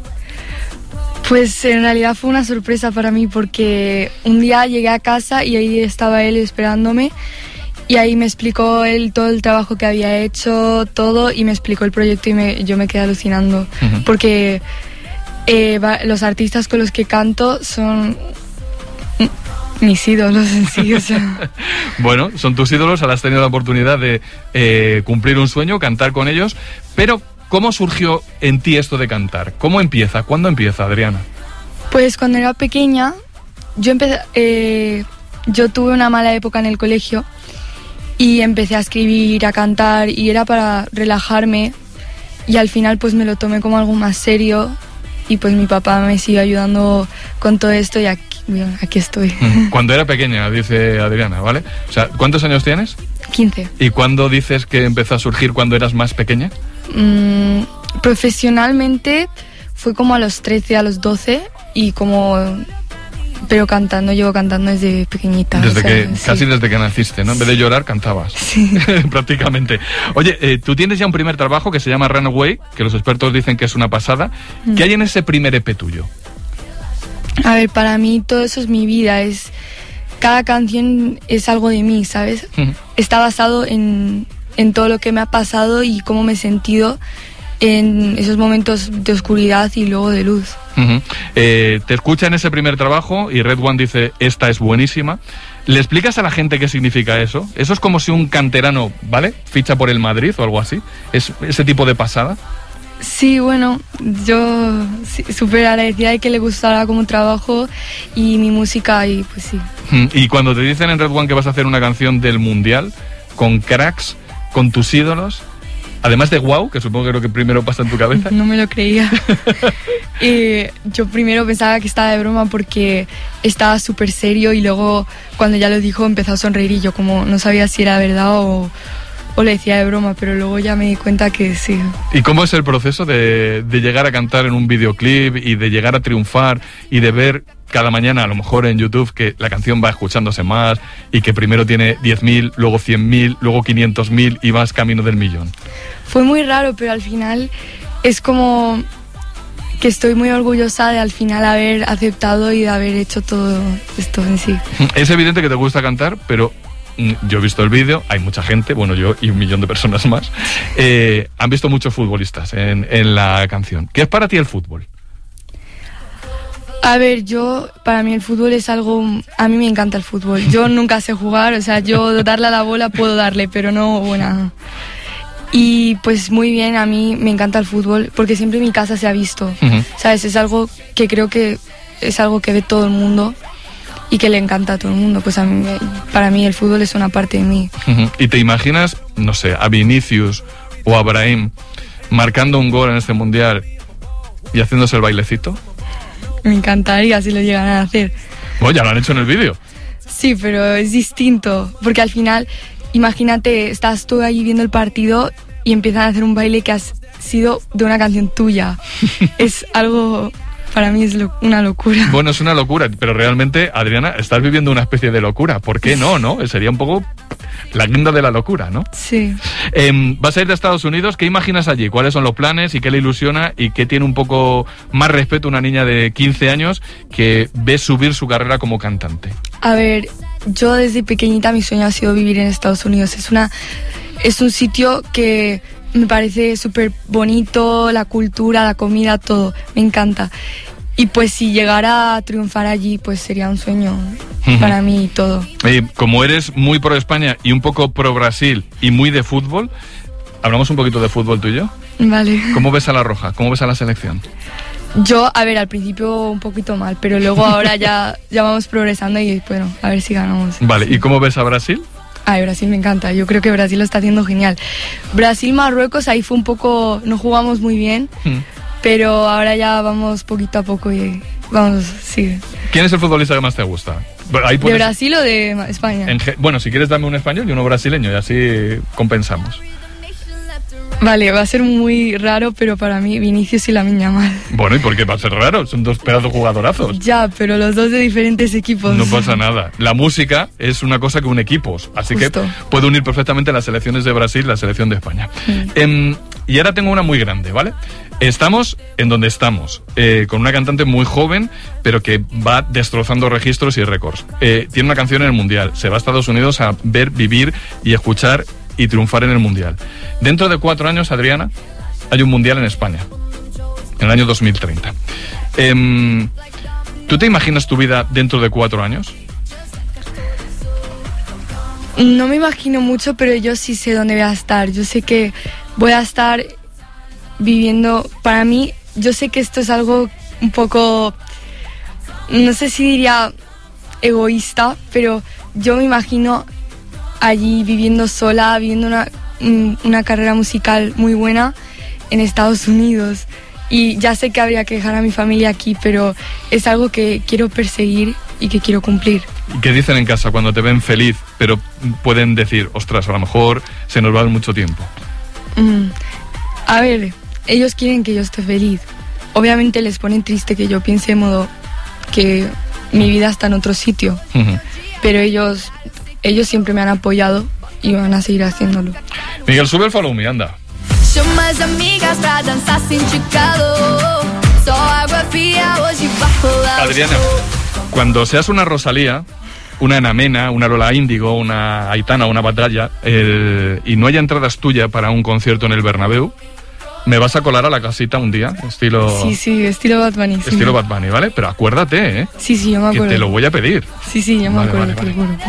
Pues en realidad fue una sorpresa para mí porque un día llegué a casa y ahí estaba él esperándome y ahí me explicó él todo el trabajo que había hecho, todo, y me explicó el proyecto y me, yo me quedé alucinando. Uh-huh. Porque eh, va, los artistas con los que canto son mis ídolos en sí, o sea. Bueno, son tus ídolos, has tenido la oportunidad de eh, cumplir un sueño, cantar con ellos, pero ¿cómo surgió en ti esto de cantar? ¿Cómo empieza? ¿Cuándo empieza, Adriana? Pues cuando era pequeña, yo empecé, eh, yo tuve una mala época en el colegio y empecé a escribir, a cantar, y era para relajarme, y al final pues me lo tomé como algo más serio, y pues mi papá me sigue ayudando con todo esto y aquí, bueno, aquí estoy. Cuando era pequeña, dice Adriana, ¿vale? O sea, ¿cuántos años tienes? quince. ¿Y cuándo dices que empezó a surgir cuando eras más pequeña? Mm, profesionalmente fue como a los trece, a los doce, y como... pero cantando, llevo cantando desde pequeñita. Desde o sea, que, sí. Casi desde que naciste, ¿no? En vez de llorar, cantabas. Sí. Prácticamente. Oye, eh, tú tienes ya un primer trabajo que se llama Runaway, que los expertos dicen que es una pasada. Mm. ¿Qué hay en ese primer E P tuyo? A ver, para mí todo eso es mi vida, es... cada canción es algo de mí, ¿sabes? Mm. Está basado en, en todo lo que me ha pasado y cómo me he sentido en esos momentos de oscuridad y luego de luz. Uh-huh. Eh, te escucha en ese primer trabajo y Red One dice, esta es buenísima. ¿Le explicas a la gente qué significa eso? Eso es como si un canterano, ¿vale?, ficha por el Madrid o algo así. ¿Es ese tipo de pasada? Sí, bueno, yo súper agradecida de que le gustara como trabajo y mi música y pues sí. Y cuando te dicen en Red One que vas a hacer una canción del Mundial, con cracks, con tus ídolos, además de wow, que supongo que es lo que primero pasa en tu cabeza. No me lo creía. Y yo primero pensaba que estaba de broma porque estaba súper serio y luego cuando ya lo dijo empezó a sonreír y yo como no sabía si era verdad o... o le decía de broma, pero luego ya me di cuenta que sí. ¿Y cómo es el proceso de, de llegar a cantar en un videoclip y de llegar a triunfar y de ver cada mañana, a lo mejor en YouTube, que la canción va escuchándose más y que primero tiene diez mil, luego cien mil, luego quinientos mil y vas camino del millón? Fue muy raro, pero al final es como que estoy muy orgullosa de al final haber aceptado y de haber hecho todo esto en sí. Es evidente que te gusta cantar, pero... yo he visto el vídeo, hay mucha gente, bueno, yo y un millón de personas más, eh, han visto muchos futbolistas en, en la canción. ¿Qué es para ti el fútbol? A ver, yo, para mí el fútbol es algo, a mí me encanta el fútbol. Yo nunca sé jugar, o sea, yo darle a la bola puedo darle, pero no buena. Y pues muy bien, a mí me encanta el fútbol, porque siempre en mi casa se ha visto, uh-huh. ¿Sabes? Es algo que creo que es algo que ve todo el mundo. Y que le encanta a todo el mundo, pues a mí, para mí el fútbol es una parte de mí. Uh-huh. ¿Y te imaginas, no sé, a Vinicius o a Brahim marcando un gol en este Mundial y haciéndose el bailecito? Me encantaría si lo llegaran a hacer. Bueno, ya lo han hecho en el vídeo. Sí, pero es distinto, porque al final, imagínate, estás tú ahí viendo el partido y empiezan a hacer un baile que ha sido de una canción tuya. Es algo... Para mí es lo, una locura. Bueno, es una locura, pero realmente, Adriana, estás viviendo una especie de locura. ¿Por qué no, no? Sería un poco la guinda de la locura, ¿no? Sí. Eh, vas a ir de Estados Unidos, ¿qué imaginas allí? ¿Cuáles son los planes y qué le ilusiona y qué tiene un poco más respeto una niña de quince años que ve subir su carrera como cantante? A ver, yo desde pequeñita mi sueño ha sido vivir en Estados Unidos. Es una, es un sitio que... me parece súper bonito, la cultura, la comida, todo, me encanta. Y pues si llegara a triunfar allí, pues sería un sueño uh-huh. para mí y todo. Eh, como eres muy pro España y un poco pro Brasil y muy de fútbol, ¿hablamos un poquito de fútbol tú y yo? Vale. ¿Cómo ves a la Roja? ¿Cómo ves a la selección? Yo, a ver, al principio un poquito mal, pero luego ahora ya, ya vamos progresando y bueno, a ver si ganamos. Vale, ¿y cómo ves a Brasil? Ay, Brasil me encanta, yo creo que Brasil lo está haciendo genial. Brasil-Marruecos, ahí fue un poco, no jugamos muy bien, mm. pero ahora ya vamos poquito a poco y vamos, sí. ¿Quién es el futbolista que más te gusta? Ahí pones... ¿De Brasil o de España? En, bueno, si quieres dame un español y uno brasileño y así compensamos. Vale, va a ser muy raro, pero para mí Vinicius y Lamine Yamal. Bueno, ¿y por qué va a ser raro? Son dos pedazos jugadorazos. Ya, pero los dos de diferentes equipos. No pasa nada. La música es una cosa que une equipos, así Justo. que puede unir perfectamente las selecciones de Brasil y la selección de España. Mm. Eh, y ahora tengo una muy grande, ¿vale? Estamos en donde estamos, eh, con una cantante muy joven, pero que va destrozando registros y récords. Eh, tiene una canción en el Mundial, se va a Estados Unidos a ver, vivir y escuchar y triunfar en el Mundial. Dentro de cuatro años, Adriana, hay un Mundial en España, en el año dos mil treinta. Eh, ¿Tú te imaginas tu vida dentro de cuatro años? No me imagino mucho, pero yo sí sé dónde voy a estar. Yo sé que voy a estar viviendo... Para mí, yo sé que esto es algo un poco... No sé si diría egoísta, pero yo me imagino... allí viviendo sola, viviendo una, una carrera musical muy buena en Estados Unidos. Y ya sé que habría que dejar a mi familia aquí, pero es algo que quiero perseguir y que quiero cumplir. ¿Y qué dicen en casa cuando te ven feliz, pero pueden decir, ostras, a lo mejor se nos va mucho tiempo? Mm. A ver, ellos quieren que yo esté feliz. Obviamente les pone triste que yo piense de modo que mi vida está en otro sitio. Uh-huh. Pero ellos... Ellos siempre me han apoyado y van a seguir haciéndolo. Miguel, sube el follow me, anda. Adriana, cuando seas una Rosalía, una Ana Mena, una Lola Índigo, una Aitana, una Batalla, el, y no haya entradas tuyas para un concierto en el Bernabéu, me vas a colar a la casita un día, estilo... Sí, sí, estilo Bad Bunny. Sí. Estilo Bad Bunny, ¿vale? Pero acuérdate, ¿eh? Sí, sí, yo me acuerdo. Que te lo voy a pedir. Sí, sí, yo me vale, acuerdo, vale, vale.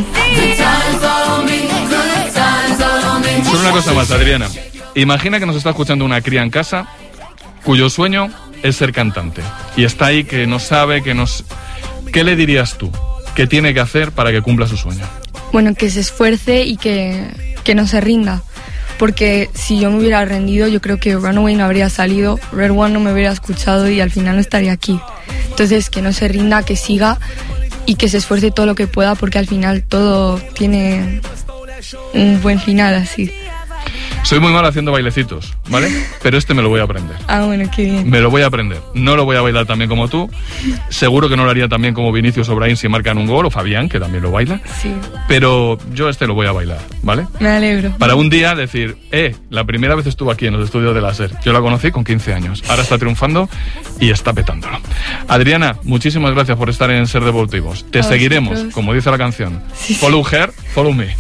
Solo una cosa más, Adriana. Imagina que nos está escuchando una cría en casa cuyo sueño es ser cantante y está ahí, que no sabe, que nos... ¿Qué le dirías tú? ¿Qué tiene que hacer para que cumpla su sueño? Bueno, que se esfuerce y que, que no se rinda. Porque si yo me hubiera rendido, yo creo que Runaway no habría salido, Red One no me hubiera escuchado y al final no estaría aquí. Entonces, que no se rinda, que siga y que se esfuerce todo lo que pueda, porque al final todo tiene un buen final así. Soy muy mal haciendo bailecitos, ¿vale? Pero este me lo voy a aprender. Ah, bueno, qué bien. Me lo voy a aprender. No lo voy a bailar tan bien como tú. Seguro que no lo haría tan bien como Vinicius o Brahim si marcan un gol, o Fabián, que también lo baila. Sí. Pero yo este lo voy a bailar, ¿vale? Me alegro. Para un día decir, eh, la primera vez estuvo aquí en los estudios de Láser. Yo la conocí con quince años. Ahora está triunfando y está petándolo. Adriana, muchísimas gracias por estar en Ser Deportivos. Te A seguiremos, vosotros. como dice la canción. Sí, sí. Follow her, follow me.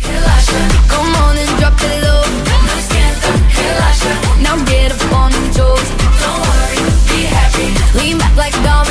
Now get up on them toes. Don't worry, be happy. Lean back like a